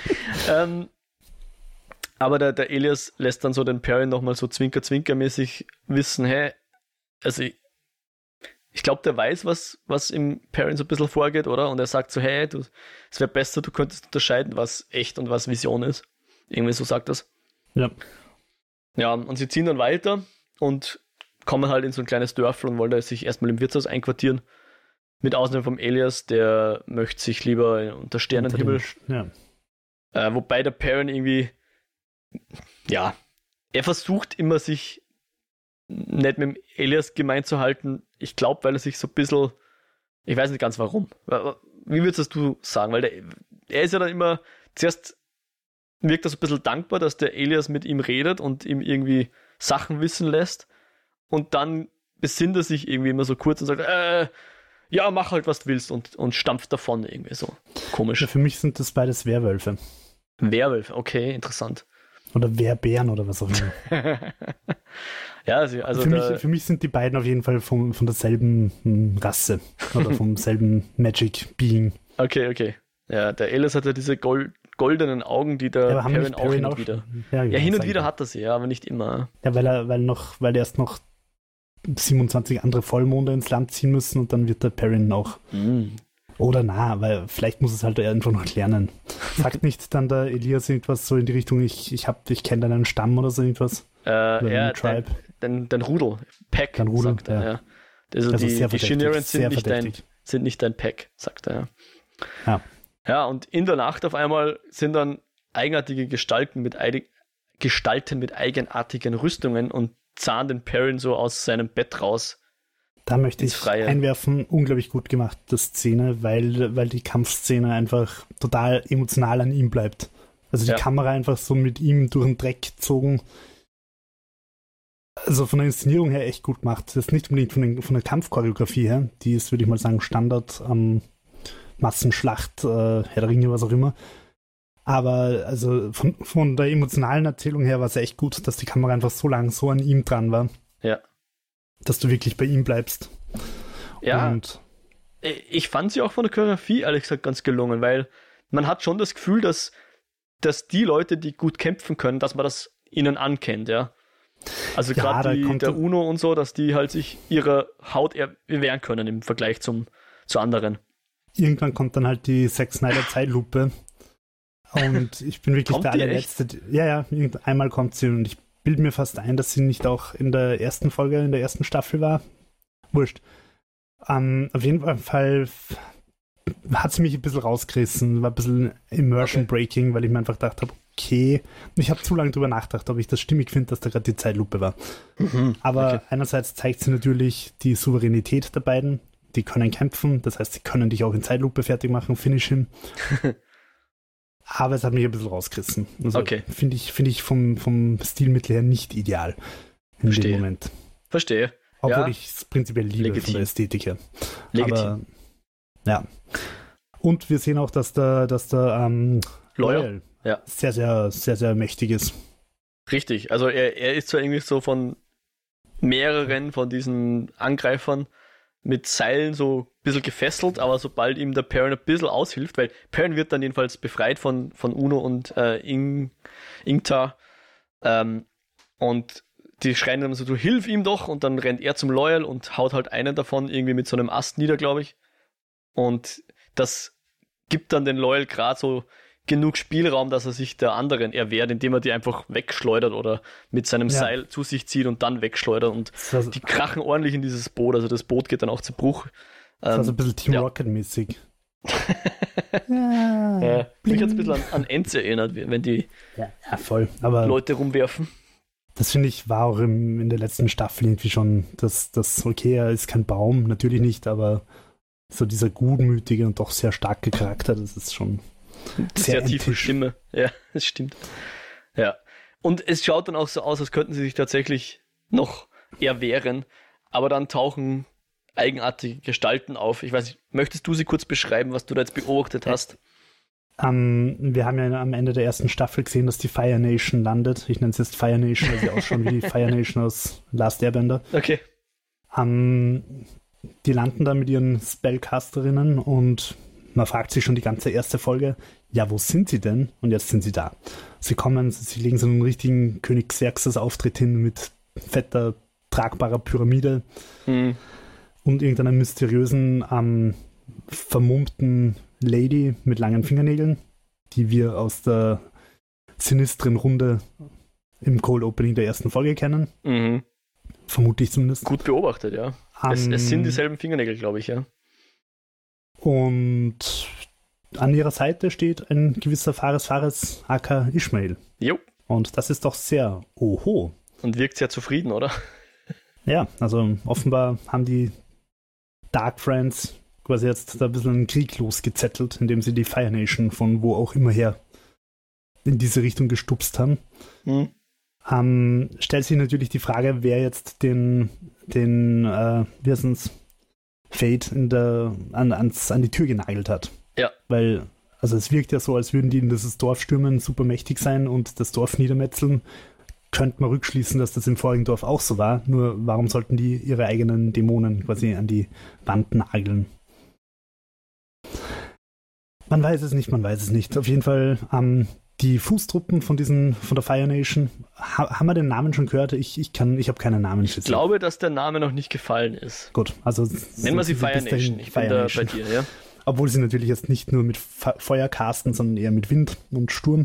Aber der Elias lässt dann so den Perrin nochmal so Zwinker-Zwinker-mäßig wissen, hey, also ich glaube, der weiß, was im Perrin so ein bisschen vorgeht, oder? Und er sagt so, hey, es wäre besser, du könntest unterscheiden, was echt und was Vision ist. Irgendwie so sagt das. Ja. Ja, und sie ziehen dann weiter und kommen halt in so ein kleines Dörfel und wollen da sich erstmal im Wirtshaus einquartieren. Mit Ausnahme vom Elias, der möchte sich lieber unter Sternenhimmel. Wobei der Perrin irgendwie, ja, er versucht immer sich nicht mit dem Elias gemein zu halten. Ich glaube, weil er sich so ein bisschen, ich weiß nicht ganz warum. Wie würdest du sagen? Weil er ist ja dann immer, zuerst wirkt er so ein bisschen dankbar, dass der Elias mit ihm redet und ihm irgendwie Sachen wissen lässt. Und dann besinnt er sich irgendwie immer so kurz und sagt, ja, mach halt, was du willst und stampft davon irgendwie so. Komisch. Ja, für mich sind das beides Werwölfe. Werwölfe, okay, interessant. Oder Werbären oder was auch immer. Ja, also für mich sind die beiden auf jeden Fall von derselben Rasse oder vom selben Magic Being. Okay. Ja, der Elias hat ja diese goldenen Augen, die der Perrin auch hin und wieder. Ja, hin und wieder hat er sie, ja, aber nicht immer. Ja, weil erst noch 27 andere Vollmonde ins Land ziehen müssen und dann wird der Perrin auch. Oder weil vielleicht muss es halt einfach noch lernen. Sagt nicht dann der Elias irgendwas so in die Richtung, ich kenne deinen Stamm oder so irgendwas? Ja, dein Rudel, Pack, dein Rudel, sagt er, ja. Also die Shinarans sind nicht dein Pack, sagt er, ja. Ja, und in der Nacht auf einmal sind dann eigenartige Gestalten mit eigenartigen Rüstungen und zahnen den Perrin so aus seinem Bett raus. Da möchte ich einwerfen, unglaublich gut gemacht, das Szene, weil die Kampfszene einfach total emotional an ihm bleibt. Also die Kamera einfach so mit ihm durch den Dreck gezogen. Also von der Inszenierung her echt gut gemacht. Das ist nicht unbedingt von der Kampfchoreografie her, die ist, würde ich mal sagen, Standard Massenschlacht, Herr der Ringe, was auch immer. Aber also von der emotionalen Erzählung her war es echt gut, dass die Kamera einfach so lang so an ihm dran war. Ja. Dass du wirklich bei ihm bleibst. Ja. Und ich fand sie auch von der Choreografie, ehrlich gesagt, ganz gelungen, weil man hat schon das Gefühl, dass die Leute, die gut kämpfen können, dass man das ihnen ankennt, ja. Also gerade der Uno und so, dass die halt sich ihrer Haut wehren können im Vergleich zu anderen. Irgendwann kommt dann halt die Zack Snyder Zeitlupe und ich bin wirklich der allerletzte. Ja, einmal kommt sie und ich bilde mir fast ein, dass sie nicht auch in der ersten Folge, in der ersten Staffel war. Wurscht. Auf jeden Fall hat sie mich ein bisschen rausgerissen, war ein bisschen Immersion Breaking, weil ich mir einfach gedacht habe, okay, und ich habe zu lange drüber nachgedacht, ob ich das stimmig finde, dass da gerade die Zeitlupe war. Aber einerseits zeigt sie natürlich die Souveränität der beiden, die können kämpfen, das heißt, sie können dich auch in Zeitlupe fertig machen, finish him. Aber es hat mich ein bisschen rausgerissen. Also finde ich vom Stilmittel her nicht ideal in dem Moment. Verstehe. Obwohl ich es prinzipiell liebe von der Ästhetik her. Legitim. Aber, ja. Und wir sehen auch, dass der Loyal sehr, sehr, sehr, sehr mächtig ist. Richtig. Also er ist zwar irgendwie so von mehreren von diesen Angreifern mit Seilen so ein bisschen gefesselt, aber sobald ihm der Perrin ein bisschen aushilft, weil Perrin wird dann jedenfalls befreit von Uno und Ingtar und die schreien dann so, du hilf ihm doch, und dann rennt er zum Loyal und haut halt einen davon irgendwie mit so einem Ast nieder, glaube ich. Und das gibt dann den Loyal gerade so genug Spielraum, dass er sich der anderen erwehrt, indem er die einfach wegschleudert oder mit seinem Seil zu sich zieht und dann wegschleudert, und die krachen ordentlich in dieses Boot, also das Boot geht dann auch zu Bruch. Das war so ein bisschen Team Rocket-mäßig. Mich hat es ein bisschen an Ents erinnert, wenn die voll. Aber Leute rumwerfen. Das finde ich war auch in der letzten Staffel irgendwie schon, das okay, er ist kein Baum, natürlich nicht, aber so dieser gutmütige und doch sehr starke Charakter, das ist schon sehr tiefe Stimme. Ja, das stimmt. Ja. Und es schaut dann auch so aus, als könnten sie sich tatsächlich noch erwehren, aber dann tauchen eigenartige Gestalten auf. Ich weiß nicht, möchtest du sie kurz beschreiben, was du da jetzt beobachtet hast? Wir haben ja am Ende der ersten Staffel gesehen, dass die Fire Nation landet. Ich nenne es jetzt Fire Nation, weil sie ausschauen wie die Fire Nation aus Last Airbender. Okay. Die landen da mit ihren Spellcasterinnen und man fragt sich schon die ganze erste Folge, ja, wo sind sie denn? Und jetzt sind sie da. Sie legen so einen richtigen König Xerxes-Auftritt hin mit fetter, tragbarer Pyramide und irgendeiner mysteriösen, vermummten Lady mit langen Fingernägeln, die wir aus der sinistren Runde im Cold Opening der ersten Folge kennen. Mhm. Vermute ich zumindest. Gut beobachtet, ja. Es sind dieselben Fingernägel, glaube ich, ja. Und an ihrer Seite steht ein gewisser Fares aka Ishmael. Jo. Und das ist doch sehr oho. Und wirkt sehr zufrieden, oder? Ja, also offenbar haben die Dark Friends quasi jetzt da ein bisschen einen Krieg losgezettelt, indem sie die Fire Nation von wo auch immer her in diese Richtung gestupst haben. Stellt sich natürlich die Frage, wer jetzt den wie heißt es, Fate an die Tür genagelt hat. Ja. Weil, also es wirkt ja so, als würden die in dieses Dorf stürmen, super mächtig sein und das Dorf niedermetzeln. Könnte man rückschließen, dass das im vorigen Dorf auch so war. Nur warum sollten die ihre eigenen Dämonen quasi an die Wand nageln? Man weiß es nicht. Auf jeden Fall die Fußtruppen von der Fire Nation, haben wir den Namen schon gehört? Ich habe keinen Namen. Ich glaube, dass der Name noch nicht gefallen ist. Gut, also nennen wir sie Fire Nation. Ich bin da bei dir, ja. Obwohl sie natürlich jetzt nicht nur mit Feuer casten, sondern eher mit Wind und Sturm.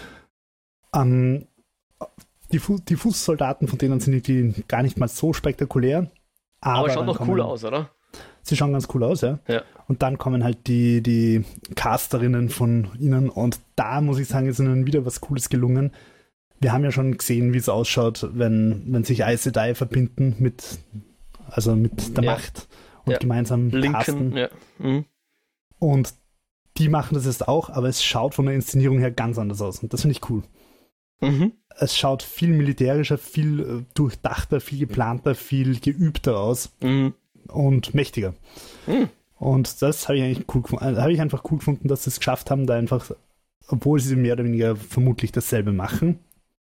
Die Fußsoldaten von denen sind irgendwie gar nicht mal so spektakulär. Aber schauen noch cool aus, oder? Sie schauen ganz cool aus, ja. Und dann kommen halt die Casterinnen von ihnen und da muss ich sagen, ist ihnen wieder was Cooles gelungen. Wir haben ja schon gesehen, wie es ausschaut, wenn sich Aes Sedai verbinden mit der Macht und gemeinsam casten. Ja. Mhm. Und die machen das jetzt auch, aber es schaut von der Inszenierung her ganz anders aus und das finde ich cool. Mhm. Es schaut viel militärischer, viel durchdachter, viel geplanter, viel geübter aus. Und mächtiger. Und das habe ich eigentlich cool gefunden. Habe ich einfach cool gefunden, dass sie es geschafft haben, da einfach, obwohl sie mehr oder weniger vermutlich dasselbe machen,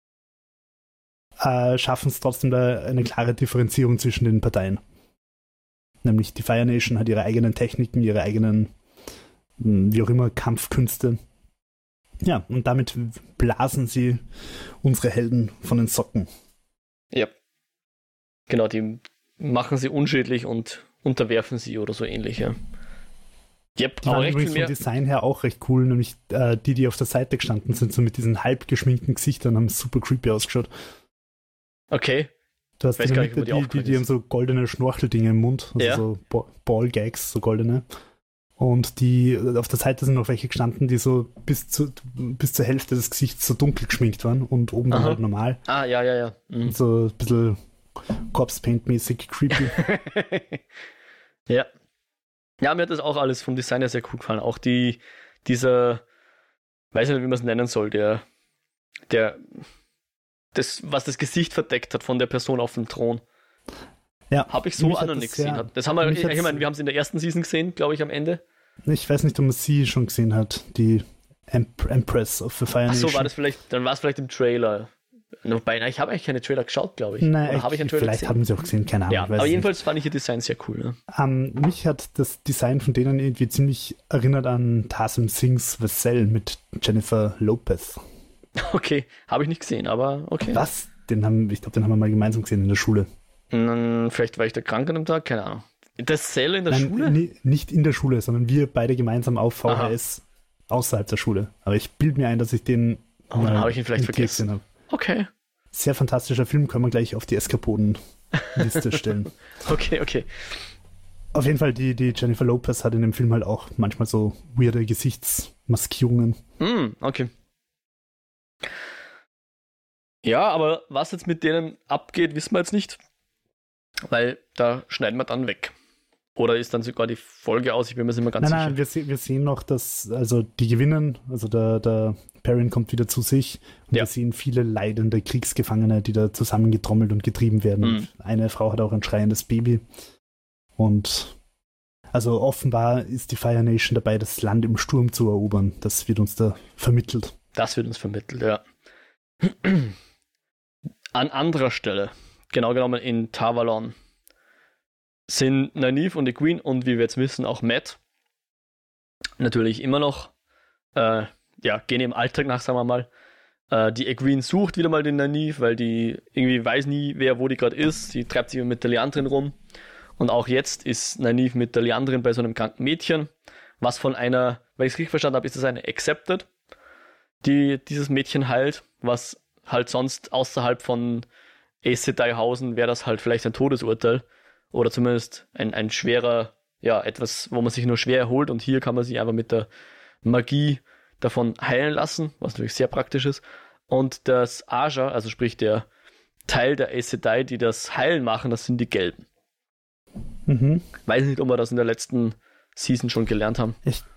schaffen es trotzdem da eine klare Differenzierung zwischen den Parteien. Nämlich die Fire Nation hat ihre eigenen Techniken, ihre eigenen, wie auch immer, Kampfkünste. Ja, und damit blasen sie unsere Helden von den Socken. Ja. Genau, die machen sie unschädlich und unterwerfen sie oder so ähnlich, ja. Yep, die waren übrigens vom Design her auch recht cool, nämlich die auf der Seite gestanden sind, so mit diesen halb geschminkten Gesichtern, haben super creepy ausgeschaut. Okay. Du hast in der Mitte die haben so goldene Schnorcheldinge im Mund, also so Ballgags, so goldene. Und die auf der Seite sind noch welche gestanden, die so bis zur Hälfte des Gesichts so dunkel geschminkt waren und oben dann halt normal. Ah, ja. Mhm. So ein bisschen Corpse Paint-mäßig creepy. Ja. Ja, mir hat das auch alles vom Design her sehr cool gefallen. Auch dieser, weiß nicht, wie man es nennen soll, was das Gesicht verdeckt hat von der Person auf dem Thron. Ja. Habe ich so auch noch nicht gesehen. Das haben wir, ich meine, wir haben es in der ersten Season gesehen, glaube ich, am Ende. Ich weiß nicht, ob man sie schon gesehen hat, die Empress of the Fire Nation. Ach so, dann war es vielleicht im Trailer. Wobei, ich habe eigentlich keine Trailer geschaut, glaube ich. Nein, habe ich einen Trailer vielleicht gesehen? haben sie auch gesehen, keine Ahnung. Ja, aber jedenfalls fand ich ihr Design sehr cool. Ne? Mich hat das Design von denen irgendwie ziemlich erinnert an Tarsem Singhs Vassell mit Jennifer Lopez. Okay, habe ich nicht gesehen, aber okay. Was? Ich glaube, den haben wir mal gemeinsam gesehen in der Schule. Vielleicht war ich da krank an dem Tag, keine Ahnung. Das Cell in der Schule? Nicht in der Schule, sondern wir beide gemeinsam auf VHS außerhalb der Schule. Aber ich bilde mir ein, dass ich den dann habe ich ihn vielleicht vergessen. Habe. Okay. Sehr fantastischer Film, können wir gleich auf die Eskapoden-Liste stellen. Okay. Auf jeden Fall, die Jennifer Lopez hat in dem Film halt auch manchmal so weirde Gesichtsmaskierungen. Okay. Ja, aber was jetzt mit denen abgeht, wissen wir jetzt nicht. Weil da schneiden wir dann weg. Oder ist dann sogar die Folge aus? Ich bin mir nicht mehr ganz sicher. Nein, wir sehen noch, dass die gewinnen. Also der Perrin kommt wieder zu sich. Und wir sehen viele leidende Kriegsgefangene, die da zusammengetrommelt und getrieben werden. Und eine Frau hat auch ein schreiendes Baby. Und also offenbar ist die Fire Nation dabei, das Land im Sturm zu erobern. Das wird uns da vermittelt. Das wird uns vermittelt, ja. An anderer Stelle, genau genommen in Tavalon, sind Nynaeve und Egwene und wie wir jetzt wissen auch Mat natürlich immer noch gehen im Alltag nach, sagen wir mal. Die Egwene sucht wieder mal den Nynaeve, weil die irgendwie weiß nie, wer wo die gerade ist. Sie treibt sich mit der Liandrin rum. Und auch jetzt ist Nynaeve mit der Liandrin bei so einem kranken Mädchen, was von einer, weil ich es richtig verstanden habe, ist das eine Accepted, die dieses Mädchen heilt, was halt sonst außerhalb von Aes Sedai-Hausen wäre das halt vielleicht ein Todesurteil oder zumindest ein schwerer, etwas, wo man sich nur schwer erholt und hier kann man sich einfach mit der Magie davon heilen lassen, was natürlich sehr praktisch ist. Und das Aja, also sprich der Teil der Aes Sedai, die das Heilen machen, das sind die Gelben. Mhm. Weiß nicht, ob wir das in der letzten Season schon gelernt haben.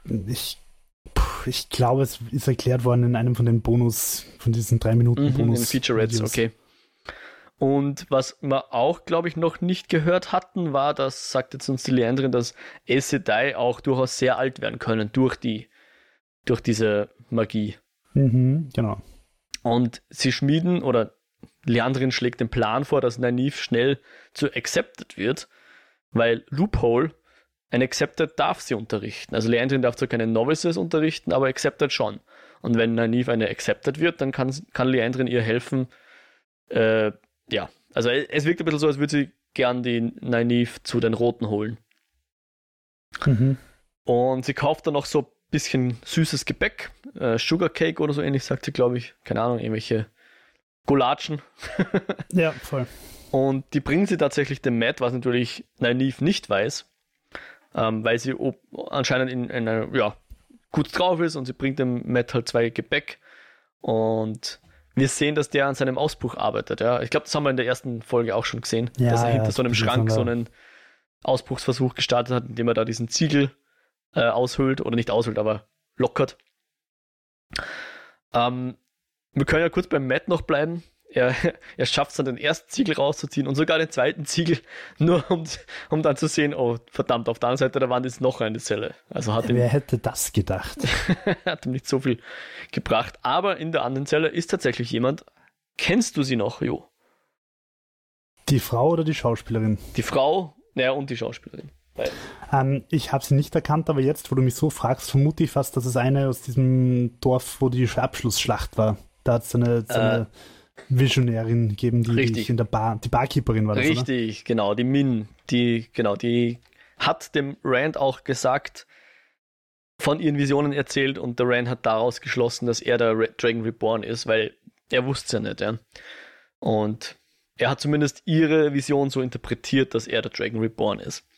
Ich glaube, es ist erklärt worden in einem von den von diesen 3 Minuten Bonus. In Featurettes, okay. Und was wir auch, glaube ich, noch nicht gehört hatten, war, das sagt jetzt uns die Liandrin, dass Aes Sedai auch durchaus sehr alt werden können durch diese Magie. Mhm, genau. Und sie schmieden, oder Liandrin schlägt den Plan vor, dass Nynaeve schnell zu Accepted wird, weil Loophole, ein Accepted darf sie unterrichten. Also Liandrin darf zwar keine Novices unterrichten, aber Accepted schon. Und wenn Nynaeve eine Accepted wird, dann kann Liandrin ihr helfen. Also es wirkt ein bisschen so, als würde sie gern die Nynaeve zu den Roten holen. Mhm. Und sie kauft dann noch so ein bisschen süßes Gebäck, Sugar Cake oder so ähnlich, sagt sie, glaube ich. Keine Ahnung, irgendwelche Gulatschen. Ja, voll. Und die bringen sie tatsächlich dem Mat, was natürlich Nynaeve nicht weiß, weil sie anscheinend in einer, gut drauf ist und sie bringt dem Mat halt 2 Gebäck und wir sehen, dass der an seinem Ausbruch arbeitet. Ja. Ich glaube, das haben wir in der ersten Folge auch schon gesehen, dass er hinter so einem Schrank so einen Ausbruchsversuch gestartet hat, indem er da diesen Ziegel aushöhlt oder nicht aushöhlt, aber lockert. Wir können ja kurz beim Mat noch bleiben. Er schafft es dann, den ersten Ziegel rauszuziehen und sogar den zweiten Ziegel, nur um dann zu sehen, oh verdammt, auf der anderen Seite der Wand ist noch eine Zelle. Also wer hätte das gedacht? Hat ihm nicht so viel gebracht. Aber in der anderen Zelle ist tatsächlich jemand. Kennst du sie noch, Jo? Die Frau oder die Schauspielerin? Die Frau, und die Schauspielerin. Ich habe sie nicht erkannt, aber jetzt, wo du mich so fragst, vermute ich fast, dass es eine aus diesem Dorf, wo die Abschlussschlacht war. Da hat es eine Visionärin gegeben, die in der Bar, die Barkeeperin war das, richtig, oder? Genau, die Min, die hat dem Rand auch gesagt, von ihren Visionen erzählt und der Rand hat daraus geschlossen, dass er der Dragon Reborn ist, weil er wusste es ja nicht, ja. Und er hat zumindest ihre Vision so interpretiert, dass er der Dragon Reborn ist.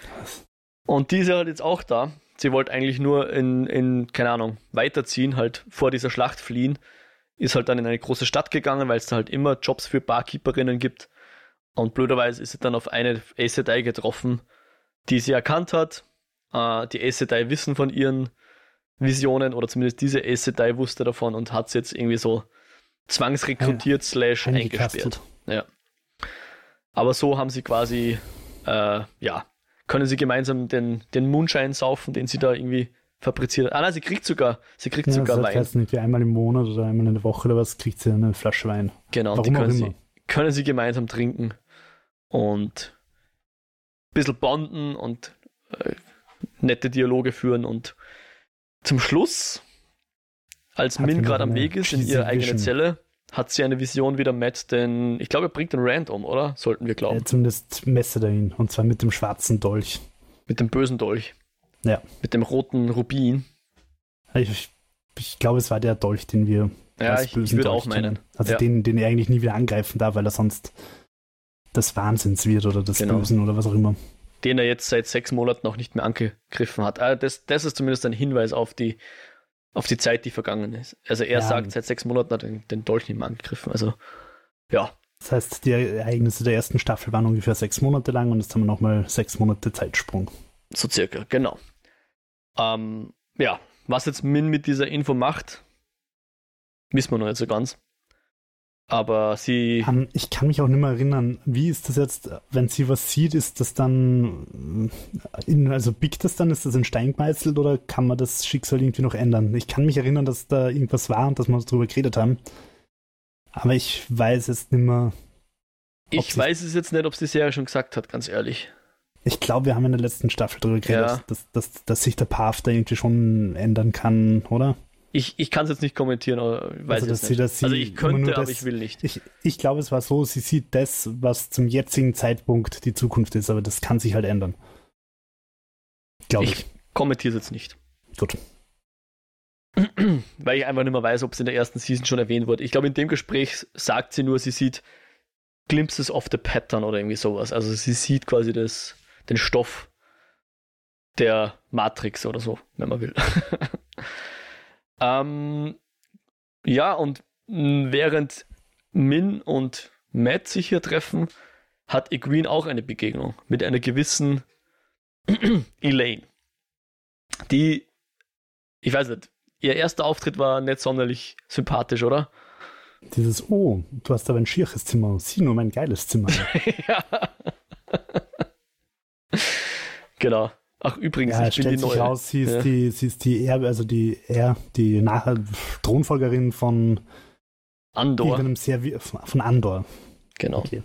Und die ist halt jetzt auch da. Sie wollte eigentlich nur in keine Ahnung, weiterziehen, halt vor dieser Schlacht fliehen. Ist halt dann in eine große Stadt gegangen, weil es da halt immer Jobs für Barkeeperinnen gibt. Und blöderweise ist sie dann auf eine Aes Sedai getroffen, die sie erkannt hat. Die Aes Sedai wissen von ihren Visionen, oder zumindest diese Aes Sedai wusste davon und hat sie jetzt irgendwie so zwangsrekrutiert / eingesperrt. Ja. Aber so haben sie quasi, können sie gemeinsam den Moonshine saufen, den sie da irgendwie fabriziert. Nein, sie kriegt sogar Wein. Ich weiß nicht, wie einmal im Monat oder einmal in der Woche oder was, kriegt sie eine Flasche Wein. Genau, warum die können sie gemeinsam trinken und ein bisschen bonden und nette Dialoge führen und zum Schluss, als Min gerade am Weg ist in ihre eigene Zelle, hat sie eine Vision, wie der Mat ich glaube, er bringt den Rand um, oder? Sollten wir glauben. Zumindest messet er ihn, und zwar mit dem schwarzen Dolch. Mit dem bösen Dolch. Ja. Mit dem roten Rubin. Ich glaube, es war der Dolch, den wir als bösen ich würde Dolch auch meinen. Kennen. Also den er eigentlich nie wieder angreifen darf, weil er sonst des Wahnsinns wird oder des Bösen oder was auch immer. Den er jetzt seit 6 Monaten noch nicht mehr angegriffen hat. Das ist zumindest ein Hinweis auf die Zeit, die vergangen ist. Also er sagt, seit 6 Monaten hat er den Dolch nicht mehr angegriffen. Also, ja. Das heißt, die Ereignisse der ersten Staffel waren ungefähr 6 Monate lang und jetzt haben wir nochmal 6 Monate Zeitsprung. So circa, genau. Was jetzt Min mit dieser Info macht, wissen wir noch nicht so ganz. Aber sie... Ich kann mich auch nicht mehr erinnern, wie ist das jetzt, wenn sie was sieht, ist das dann, also biegt das dann, ist das in Stein gemeißelt oder kann man das Schicksal irgendwie noch ändern? Ich kann mich erinnern, dass da irgendwas war und dass wir darüber geredet haben, aber ich weiß jetzt nicht mehr. Ich weiß es jetzt nicht, ob es die Serie schon gesagt hat, ganz ehrlich. Ich glaube, wir haben in der letzten Staffel darüber geredet, dass sich der Path da irgendwie schon ändern kann, oder? Ich kann es jetzt nicht kommentieren, aber ich weiß es nicht. Also ich könnte, aber ich will nicht. Ich glaube, es war so, sie sieht das, was zum jetzigen Zeitpunkt die Zukunft ist, aber das kann sich halt ändern. Glaube ich. Ich kommentiere es jetzt nicht. Gut. Weil ich einfach nicht mehr weiß, ob es in der ersten Season schon erwähnt wurde. Ich glaube, in dem Gespräch sagt sie nur, sie sieht Glimpses of the Pattern oder irgendwie sowas. Also sie sieht quasi den Stoff der Matrix oder so, wenn man will. Ja, und während Min und Matt sich hier treffen, hat Egwene auch eine Begegnung mit einer gewissen Elaine. Die, ich weiß nicht, ihr erster Auftritt war nicht sonderlich sympathisch, oder? Du hast aber ein schieres Zimmer. Sieh nur mein geiles Zimmer. Ja. Genau. Ach, übrigens, ja, ich bin stellt die sich Neue. raus, sie ist die nachher Thronfolgerin von Andor. Von Andor. Genau. Okay.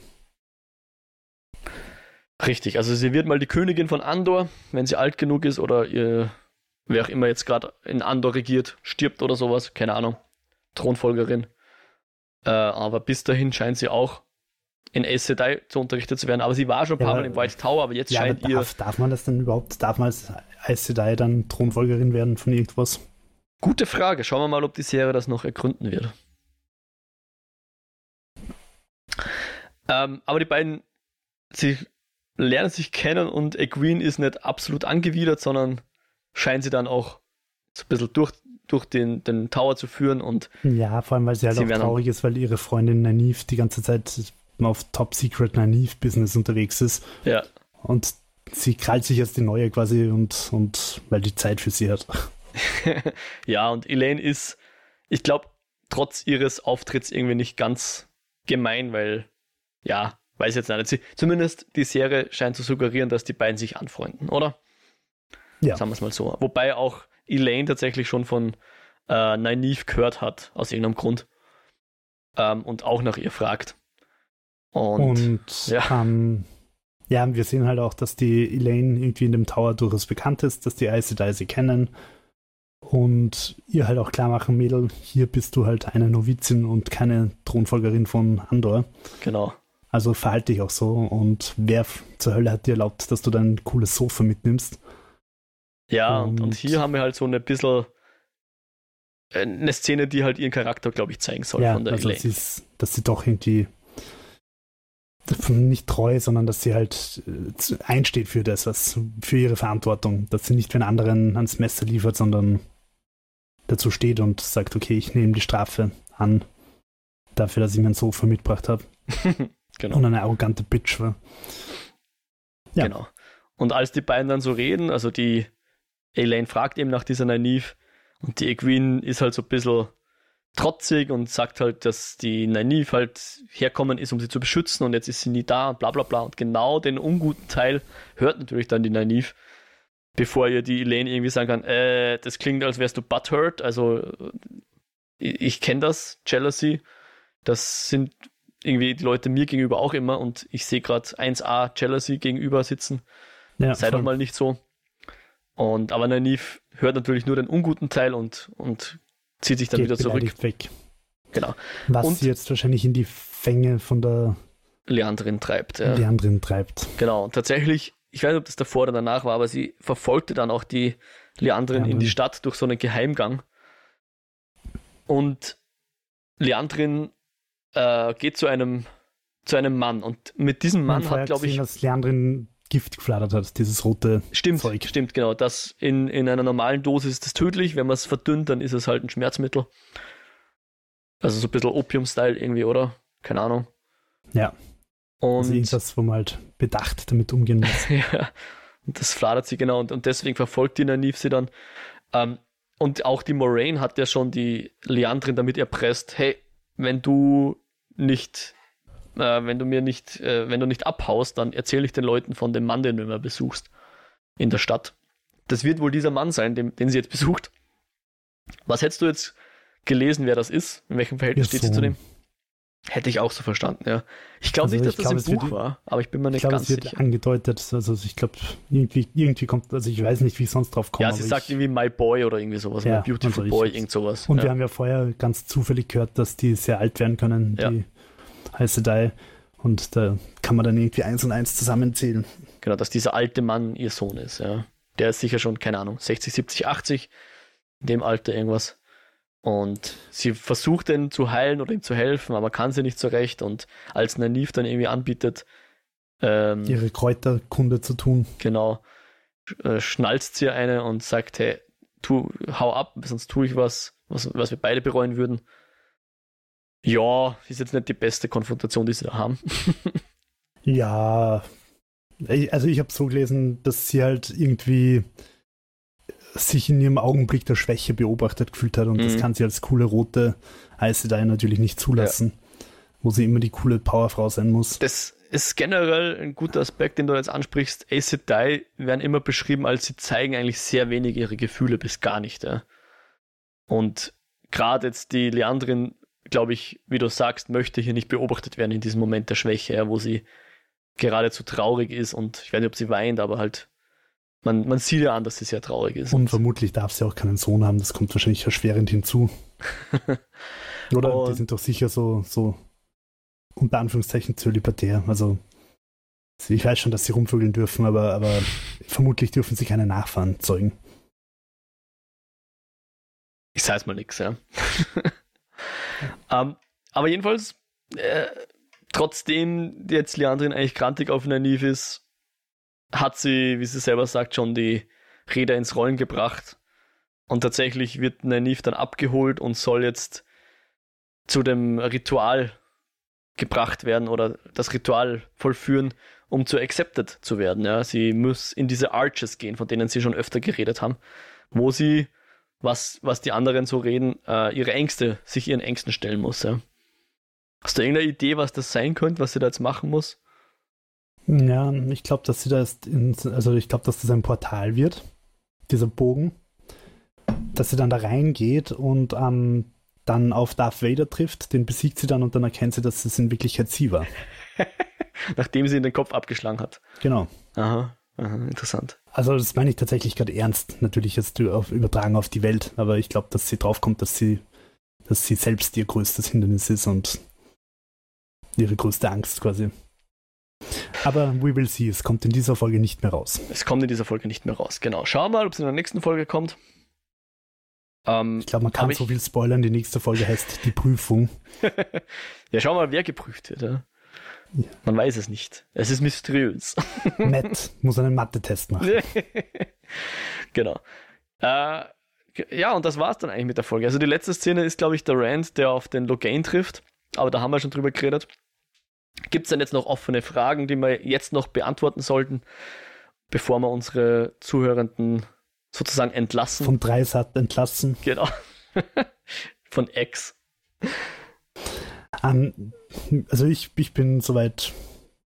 Richtig, also sie wird mal die Königin von Andor, wenn sie alt genug ist oder wer auch immer jetzt gerade in Andor regiert, stirbt oder sowas, keine Ahnung. Thronfolgerin. Aber bis dahin scheint sie auch in Aes Sedai zu unterrichtet zu werden. Aber sie war schon ein paar Mal im White Tower, aber jetzt scheint ihr... Darf man das denn überhaupt? Darf man als Aes Sedai dann Thronfolgerin werden von irgendwas? Gute Frage. Schauen wir mal, ob die Serie das noch ergründen wird. Aber die beiden, sie lernen sich kennen und Egwene ist nicht absolut angewidert, sondern scheint sie dann auch so ein bisschen durch den Tower zu führen. Und ja, vor allem, weil sie halt auch traurig ist, weil ihre Freundin Nynaeve die ganze Zeit auf Top-Secret Nynaeve-Business unterwegs ist. Ja. Und sie krallt sich jetzt die neue quasi und weil die Zeit für sie hat. Ja, und Elaine ist, ich glaube, trotz ihres Auftritts irgendwie nicht ganz gemein, weil, ja, weiß jetzt nicht. Zumindest die Serie scheint zu suggerieren, dass die beiden sich anfreunden, oder? Ja. Sagen wir es mal so. Wobei auch Elaine tatsächlich schon von Nynaeve gehört hat, aus irgendeinem Grund. Und auch nach ihr fragt. Und ja. Wir sehen halt auch, dass die Elaine irgendwie in dem Tower durchaus bekannt ist, dass die Aes Sedai sie kennen und ihr halt auch klar machen, Mädel, hier bist du halt eine Novizin und keine Thronfolgerin von Andor. Genau. Also verhalte dich auch so und wer zur Hölle hat dir erlaubt, dass du dein cooles Sofa mitnimmst? Ja, und hier haben wir halt so ein bisschen eine Szene, die halt ihren Charakter, glaube ich, zeigen soll von der Elaine. Dass sie doch irgendwie nicht treu, sondern dass sie halt einsteht für das, für ihre Verantwortung, dass sie nicht für einen anderen ans Messer liefert, sondern dazu steht und sagt, okay, ich nehme die Strafe an dafür, dass ich mein Sofa mitgebracht habe. Genau. Und eine arrogante Bitch war. Ja. Genau. Und als die beiden dann so reden, also die Elaine fragt eben nach dieser Nynaeve und die Egwene ist halt so ein bisschen trotzig und sagt halt, dass die Nynaeve halt herkommen ist, um sie zu beschützen und jetzt ist sie nie da und bla bla bla. Und genau den unguten Teil hört natürlich dann die Nynaeve, bevor ihr die Elaine irgendwie sagen kann, das klingt, als wärst du butthurt, also ich kenne das, Jealousy, das sind irgendwie die Leute mir gegenüber auch immer und ich sehe gerade 1A Jealousy gegenüber sitzen. Ja, sei doch mal nicht so. Aber Nynaeve hört natürlich nur den unguten Teil und zieht sich dann wieder zurück. Weg. Genau. Was sie jetzt wahrscheinlich in die Fänge von der Leandrin treibt. Ja. Leandrin treibt. Genau. Und tatsächlich, ich weiß nicht, ob das davor oder danach war, aber sie verfolgte dann auch die Leandrin in die Stadt durch so einen Geheimgang. Und Leandrin geht zu einem Mann. Und mit diesem Mann hat, glaube ich... dass Leandrin Gift geflattert hat, dieses rote Zeug. Stimmt, genau. Das in einer normalen Dosis ist das tödlich. Wenn man es verdünnt, dann ist es halt ein Schmerzmittel. Also so ein bisschen Opium-Style irgendwie, oder? Keine Ahnung. Ja. Und also irgendwas, wo man halt bedacht damit umgehen muss. Ja, und das flattert sie genau. Und deswegen verfolgt die Nynaeve sie dann. Und auch die Moraine hat ja schon die Leandrin damit erpresst, hey, wenn du wenn du nicht abhaust, dann erzähle ich den Leuten von dem Mann, den du immer besuchst in der Stadt. Das wird wohl dieser Mann sein, den sie jetzt besucht. Was hättest du jetzt gelesen, wer das ist? In welchem Verhältnis steht sie zu dem? Hätte ich auch so verstanden, ja. Ich glaube nicht, dass das im Buch war, aber ich bin mir nicht ganz sicher. Ich glaube, es wird angedeutet, also ich glaube, irgendwie kommt, also ich weiß nicht, wie ich sonst drauf komme. Ja, sie sagt irgendwie My Boy oder irgendwie sowas, My Beautiful Boy, irgend sowas. Und wir haben ja vorher ganz zufällig gehört, dass die sehr alt werden können, die Aes Sedai. Und da kann man dann irgendwie 1 und 1 zusammenzählen. Genau, dass dieser alte Mann ihr Sohn ist, ja. Der ist sicher schon, keine Ahnung, 60, 70, 80, in dem Alter irgendwas. Und sie versucht ihn zu heilen oder ihm zu helfen, aber kann sie nicht so recht. Und als Nynaeve dann irgendwie anbietet, ihre Kräuterkunde zu tun. Genau, schnalzt sie eine und sagt, hey, hau ab, sonst tue ich was wir beide bereuen würden. Ja, ist jetzt nicht die beste Konfrontation, die sie da haben. Ja, also ich habe so gelesen, dass sie halt irgendwie sich in ihrem Augenblick der Schwäche beobachtet gefühlt hat und das kann sie als coole rote Aes Sedai natürlich nicht zulassen, wo sie immer die coole Powerfrau sein muss. Das ist generell ein guter Aspekt, den du jetzt ansprichst. Aes Sedai werden immer beschrieben, als sie zeigen eigentlich sehr wenig ihre Gefühle bis gar nicht. Ja. Und gerade jetzt die Liandrin, glaube ich, wie du sagst, möchte hier nicht beobachtet werden in diesem Moment der Schwäche, ja, wo sie geradezu traurig ist und ich weiß nicht, ob sie weint, aber halt man sieht ja an, dass sie sehr traurig ist. Und vermutlich darf sie auch keinen Sohn haben, das kommt wahrscheinlich erschwerend hinzu. Oder die sind doch sicher so unter Anführungszeichen zölibatär. Also ich weiß schon, dass sie rumvögeln dürfen, aber vermutlich dürfen sie keine Nachfahren zeugen. Ich sag's mal nix, ja. Aber jedenfalls, trotzdem jetzt Liandrin eigentlich grantig auf Nynaeve ist, hat sie, wie sie selber sagt, schon die Räder ins Rollen gebracht. Und tatsächlich wird Nynaeve dann abgeholt und soll jetzt zu dem Ritual gebracht werden oder das Ritual vollführen, um zu Accepted zu werden. Ja. Sie muss in diese Arches gehen, von denen sie schon öfter geredet haben, wo sie, was die anderen so reden, sich ihren Ängsten stellen muss. Ja. Hast du irgendeine Idee, was das sein könnte, was sie da jetzt machen muss? Ja, ich glaube, dass dass das ein Portal wird, dieser Bogen, dass sie dann da reingeht und dann auf Darth Vader trifft, den besiegt sie dann und dann erkennt sie, dass es in Wirklichkeit sie war. Nachdem sie ihn den Kopf abgeschlagen hat. Genau. Aha, interessant. Also das meine ich tatsächlich gerade ernst, natürlich jetzt übertragen auf die Welt, aber ich glaube, dass sie draufkommt, dass sie selbst ihr größtes Hindernis ist und ihre größte Angst quasi. Aber we will see, es kommt in dieser Folge nicht mehr raus. Es kommt in dieser Folge nicht mehr raus, genau. Schau mal, ob es in der nächsten Folge kommt. Ich glaube, man kann so viel spoilern, die nächste Folge heißt die Prüfung. Ja, schau mal, wer geprüft wird. Ja? Ja. Man weiß es nicht. Es ist mysteriös. Matt muss einen Mathe-Test machen. Genau. Ja, und das war's dann eigentlich mit der Folge. Also die letzte Szene ist, glaube ich, der Rand, der auf den Logain trifft. Aber da haben wir schon drüber geredet. Gibt es denn jetzt noch offene Fragen, die wir jetzt noch beantworten sollten, bevor wir unsere Zuhörenden sozusagen entlassen? Von Dreisat entlassen. Genau. Von X. Also ich bin soweit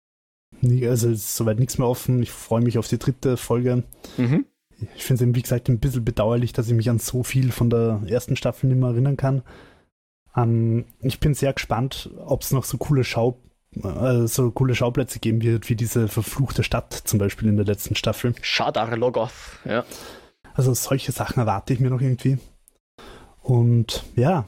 nichts mehr offen. Ich freue mich auf die 3. Folge. Mhm. Ich finde es, wie gesagt, ein bisschen bedauerlich, dass ich mich an so viel von der ersten Staffel nicht mehr erinnern kann. Ich bin sehr gespannt, ob es noch so coole Schauplätze geben wird, wie diese verfluchte Stadt zum Beispiel in der letzten Staffel. Shadar Logoth, ja. Also solche Sachen erwarte ich mir noch irgendwie. Und ja,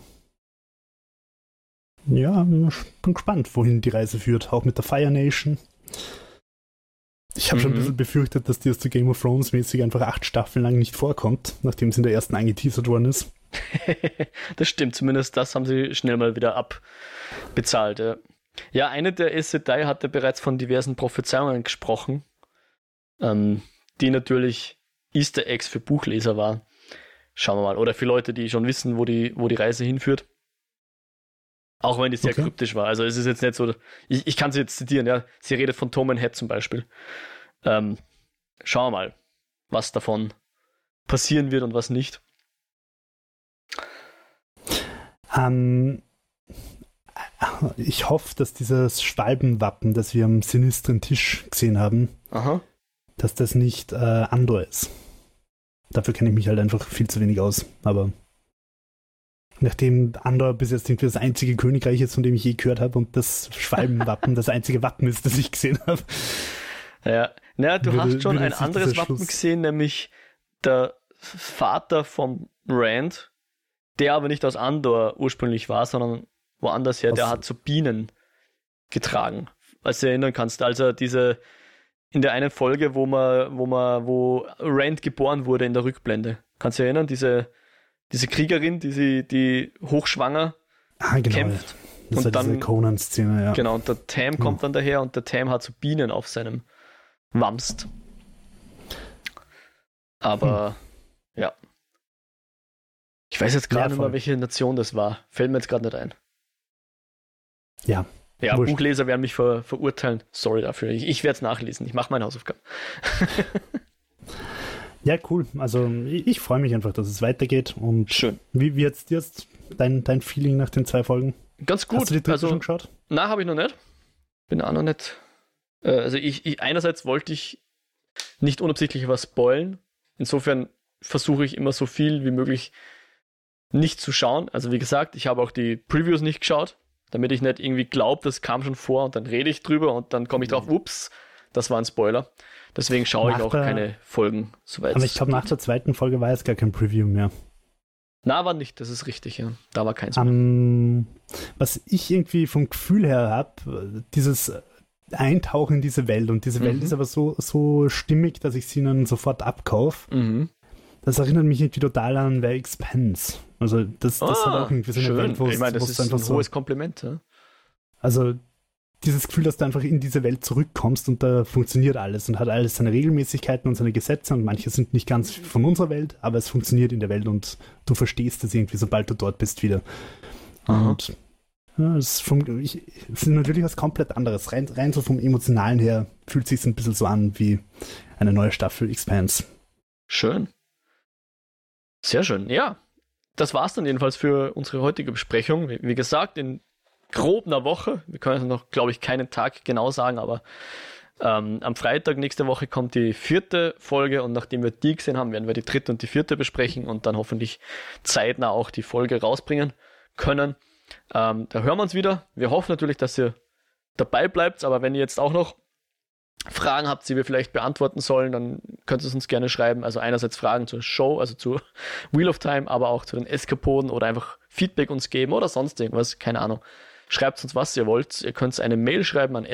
bin gespannt, wohin die Reise führt, auch mit der Fire Nation. Ich habe schon ein bisschen befürchtet, dass die aus der Game of Thrones mäßig einfach 8 Staffeln lang nicht vorkommt, nachdem es in der ersten angeteasert worden ist. Das stimmt, zumindest das haben sie schnell mal wieder abbezahlt. Ja, eine der Aes Sedai hatte bereits von diversen Prophezeiungen gesprochen, die natürlich Easter Eggs für Buchleser waren. Schauen wir mal. Oder für Leute, die schon wissen, wo die Reise hinführt. Auch wenn die sehr kryptisch war. Also es ist jetzt nicht so, ich kann sie jetzt zitieren, ja. Sie redet von Tom and Head zum Beispiel. Schauen wir mal, was davon passieren wird und was nicht. Ich hoffe, dass dieses Schwalbenwappen, das wir am sinistren Tisch gesehen haben, dass das nicht Andor ist. Dafür kenne ich mich halt einfach viel zu wenig aus. Aber nachdem Andor bis jetzt irgendwie das einzige Königreich ist, von dem ich je gehört habe, und das Schwalbenwappen das einzige Wappen ist, das ich gesehen habe. Ja, du hast schon ein anderes Wappen gesehen, nämlich der Vater vom Rand, der aber nicht aus Andor ursprünglich war, sondern woanders her, der hat so Bienen getragen, als du dich erinnern kannst. Also in der einen Folge, wo Rand geboren wurde in der Rückblende. Kannst du dich erinnern? Diese Kriegerin, die hochschwanger kämpft. Das und ist diese Conan-Szene, ja. Genau, und der Tam kommt dann daher und der Tam hat so Bienen auf seinem Wamst. Aber, ja. Ich weiß jetzt gerade nicht mehr, welche Nation das war. Fällt mir jetzt gerade nicht ein. Ja. Ja, wurscht. Buchleser werden mich verurteilen. Sorry dafür. Ich werde es nachlesen. Ich mache meine Hausaufgaben. Ja, cool. Also ich freue mich einfach, dass es weitergeht. Und schön. Wie jetzt dein Feeling nach den 2 Folgen? Ganz gut. Hast du die dritte schon geschaut? Nein, habe ich noch nicht. Bin auch noch nicht. Also ich einerseits wollte ich nicht unabsichtlich was spoilen. Insofern versuche ich immer so viel wie möglich nicht zu schauen. Also wie gesagt, ich habe auch die Previews nicht geschaut, damit ich nicht irgendwie glaube, das kam schon vor und dann rede ich drüber und dann komme ich drauf, ups, das war ein Spoiler. Deswegen schaue ich auch keine Folgen, soweit. Aber ich glaube, nach der 2. Folge war es gar kein Preview mehr. Na, war nicht, das ist richtig, ja. Da war keins mehr. Was ich irgendwie vom Gefühl her habe, dieses Eintauchen in diese Welt, und diese Welt ist aber so stimmig, dass ich sie dann sofort abkaufe. Das erinnert mich irgendwie total an The Expanse. Also das hat auch irgendwie so eine Welt, wo es ich meine, das ist ein hohes Kompliment. Ja? Also dieses Gefühl, dass du einfach in diese Welt zurückkommst und da funktioniert alles und hat alles seine Regelmäßigkeiten und seine Gesetze, und manche sind nicht ganz von unserer Welt, aber es funktioniert in der Welt und du verstehst es irgendwie, sobald du dort bist wieder. Und ja, es ist natürlich was komplett anderes. Rein so vom Emotionalen her fühlt es sich ein bisschen so an wie eine neue Staffel Expanse. Schön. Sehr schön, ja. Das war's dann jedenfalls für unsere heutige Besprechung. Wie gesagt, in grob einer Woche, wir können noch, glaube ich, keinen Tag genau sagen, aber am Freitag nächste Woche kommt die 4. Folge, und nachdem wir die gesehen haben, werden wir die 3. und die 4. besprechen und dann hoffentlich zeitnah auch die Folge rausbringen können. Da hören wir uns wieder. Wir hoffen natürlich, dass ihr dabei bleibt, aber wenn ihr jetzt auch noch Fragen habt, die wir vielleicht beantworten sollen, dann könnt ihr es uns gerne schreiben. Also einerseits Fragen zur Show, also zu Wheel of Time, aber auch zu den Eskapoden, oder einfach Feedback uns geben oder sonst irgendwas, keine Ahnung. Schreibt uns, was ihr wollt. Ihr könnt eine Mail schreiben an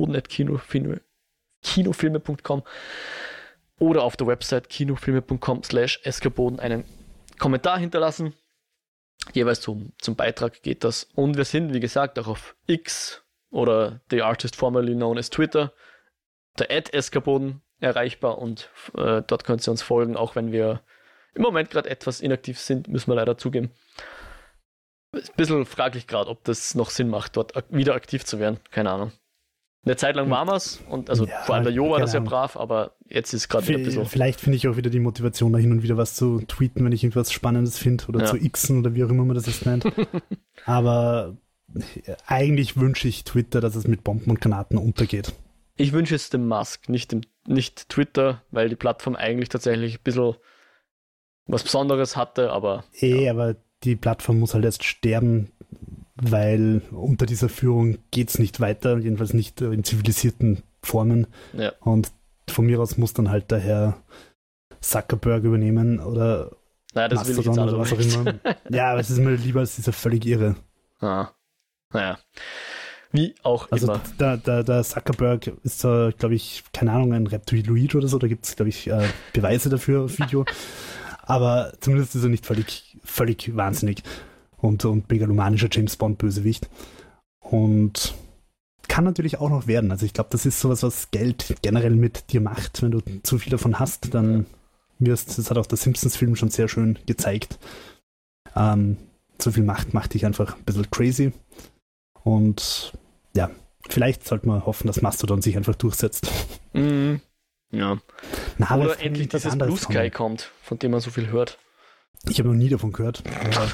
eskapoden@kinofilme.com oder auf der Website kinofilme.com/eskapoden einen Kommentar hinterlassen. Jeweils zum Beitrag geht das. Und wir sind, wie gesagt, auch auf X oder the artist formerly known as Twitter, der @eskapoden, erreichbar, und dort könnt ihr uns folgen, auch wenn wir im Moment gerade etwas inaktiv sind, müssen wir leider zugeben. Ist ein bisschen fraglich gerade, ob das noch Sinn macht, dort wieder aktiv zu werden. Keine Ahnung. Eine Zeit lang waren wir es, und also vor allem der Jo war das ja brav, aber jetzt ist gerade wieder ein bisschen... Vielleicht finde ich auch wieder die Motivation, da hin und wieder was zu tweeten, wenn ich irgendwas Spannendes finde, oder zu xen oder wie auch immer man das jetzt nennt. Aber eigentlich wünsche ich Twitter, dass es mit Bomben und Granaten untergeht. Ich wünsche es dem Musk, nicht Twitter, weil die Plattform eigentlich tatsächlich ein bisschen was Besonderes hatte, aber... Aber die Plattform muss halt erst sterben, weil unter dieser Führung geht es nicht weiter, jedenfalls nicht in zivilisierten Formen. Ja. Und von mir aus muss dann halt der Herr Zuckerberg übernehmen oder das will ich jetzt oder was auch immer. Ja, aber es ist mir lieber als dieser völlig irre. Naja. Wie auch immer. Der Zuckerberg ist, glaube ich, keine Ahnung, ein Reptiloid oder so, da gibt es, glaube ich, Beweise dafür auf Video. Aber zumindest ist er nicht völlig wahnsinnig und megalomanischer James Bond-Bösewicht. Und kann natürlich auch noch werden. Also ich glaube, das ist sowas, was Geld generell mit dir macht. Wenn du zu viel davon hast, dann das hat auch der Simpsons-Film schon sehr schön gezeigt. So viel macht dich einfach ein bisschen crazy. Und ja, vielleicht sollte man hoffen, dass Mastodon sich einfach durchsetzt. Ja. Oder endlich dieses Blue Sky kommt, von dem man so viel hört. Ich habe noch nie davon gehört.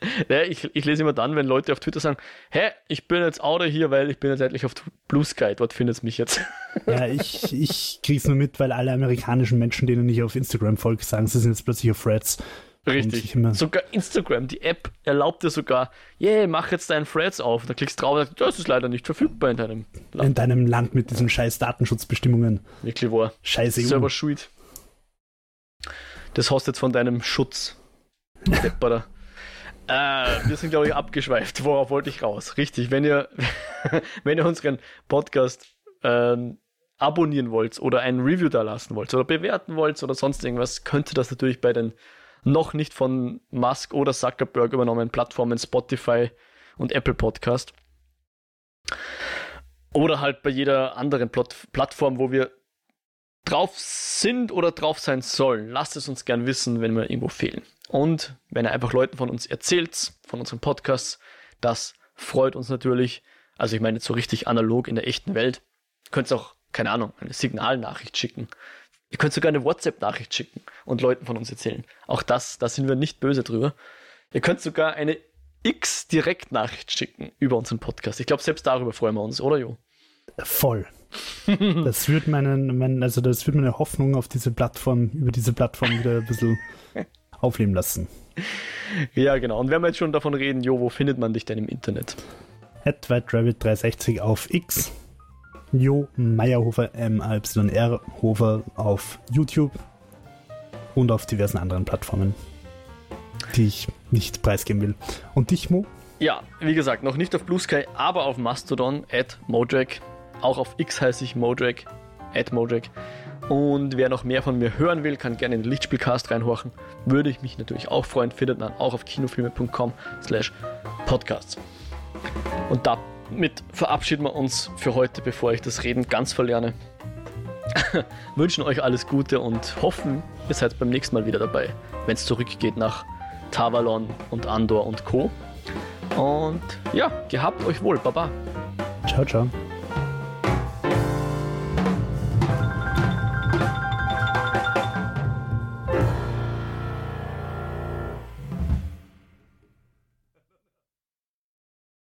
Ja, ich lese immer dann, wenn Leute auf Twitter sagen, hä, ich bin jetzt Autor hier, weil ich bin jetzt endlich auf Blue Sky, dort findet es mich jetzt. Ja, ich krieg's nur mit, weil alle amerikanischen Menschen, denen ich auf Instagram folge, sagen, sie sind jetzt plötzlich auf Threads. Richtig. Sogar Instagram, die App erlaubt dir sogar, mach jetzt deinen Threads auf. Da klickst du drauf und sagst, das ist leider nicht verfügbar in deinem Land. In deinem Land mit diesen scheiß Datenschutzbestimmungen. Wirklich wahr. Scheiße. Selber schuld. Das hast du jetzt von deinem Schutz. Depperer. Wir sind, glaube ich, abgeschweift. Worauf wollte ich raus? Richtig, wenn ihr unseren Podcast abonnieren wollt oder ein Review da lassen wollt oder bewerten wollt oder sonst irgendwas, könnt ihr das natürlich bei den noch nicht von Musk oder Zuckerberg übernommenen Plattformen Spotify und Apple Podcast. Oder halt bei jeder anderen Plattform, wo wir drauf sind oder drauf sein sollen. Lasst es uns gern wissen, wenn wir irgendwo fehlen. Und wenn ihr einfach Leuten von uns erzählt, von unserem Podcast, das freut uns natürlich. Also ich meine jetzt so richtig analog in der echten Welt. Ihr könnt auch, keine Ahnung, eine Signalnachricht schicken. Ihr könnt sogar eine WhatsApp-Nachricht schicken und Leuten von uns erzählen. Auch da sind wir nicht böse drüber. Ihr könnt sogar eine X-Direkt-Nachricht schicken über unseren Podcast. Ich glaube, selbst darüber freuen wir uns, oder Jo? Voll. Das wird meine Hoffnung auf diese Plattform, über diese Plattform wieder ein bisschen aufleben lassen. Ja, genau. Und wenn wir jetzt schon davon reden, Jo, wo findet man dich denn im Internet? @WhiteRabbit360 auf X. Jo Meyerhofer, MAYR Hofer auf YouTube und auf diversen anderen Plattformen, die ich nicht preisgeben will. Und dich, Mo? Ja, wie gesagt, noch nicht auf Blue Sky, aber auf Mastodon, @Modrack. Auch auf X heiße ich Modrack, @Modrack. Und wer noch mehr von mir hören will, kann gerne in den Lichtspielcast reinhorchen. Würde ich mich natürlich auch freuen. Findet man auch auf kinofilme.com/podcasts. Und damit verabschieden wir uns für heute, bevor ich das Reden ganz verlerne. Wünschen euch alles Gute und hoffen, ihr seid beim nächsten Mal wieder dabei, wenn es zurückgeht nach Tavalon und Andor und Co. Und ja, gehabt euch wohl. Baba. Ciao, ciao.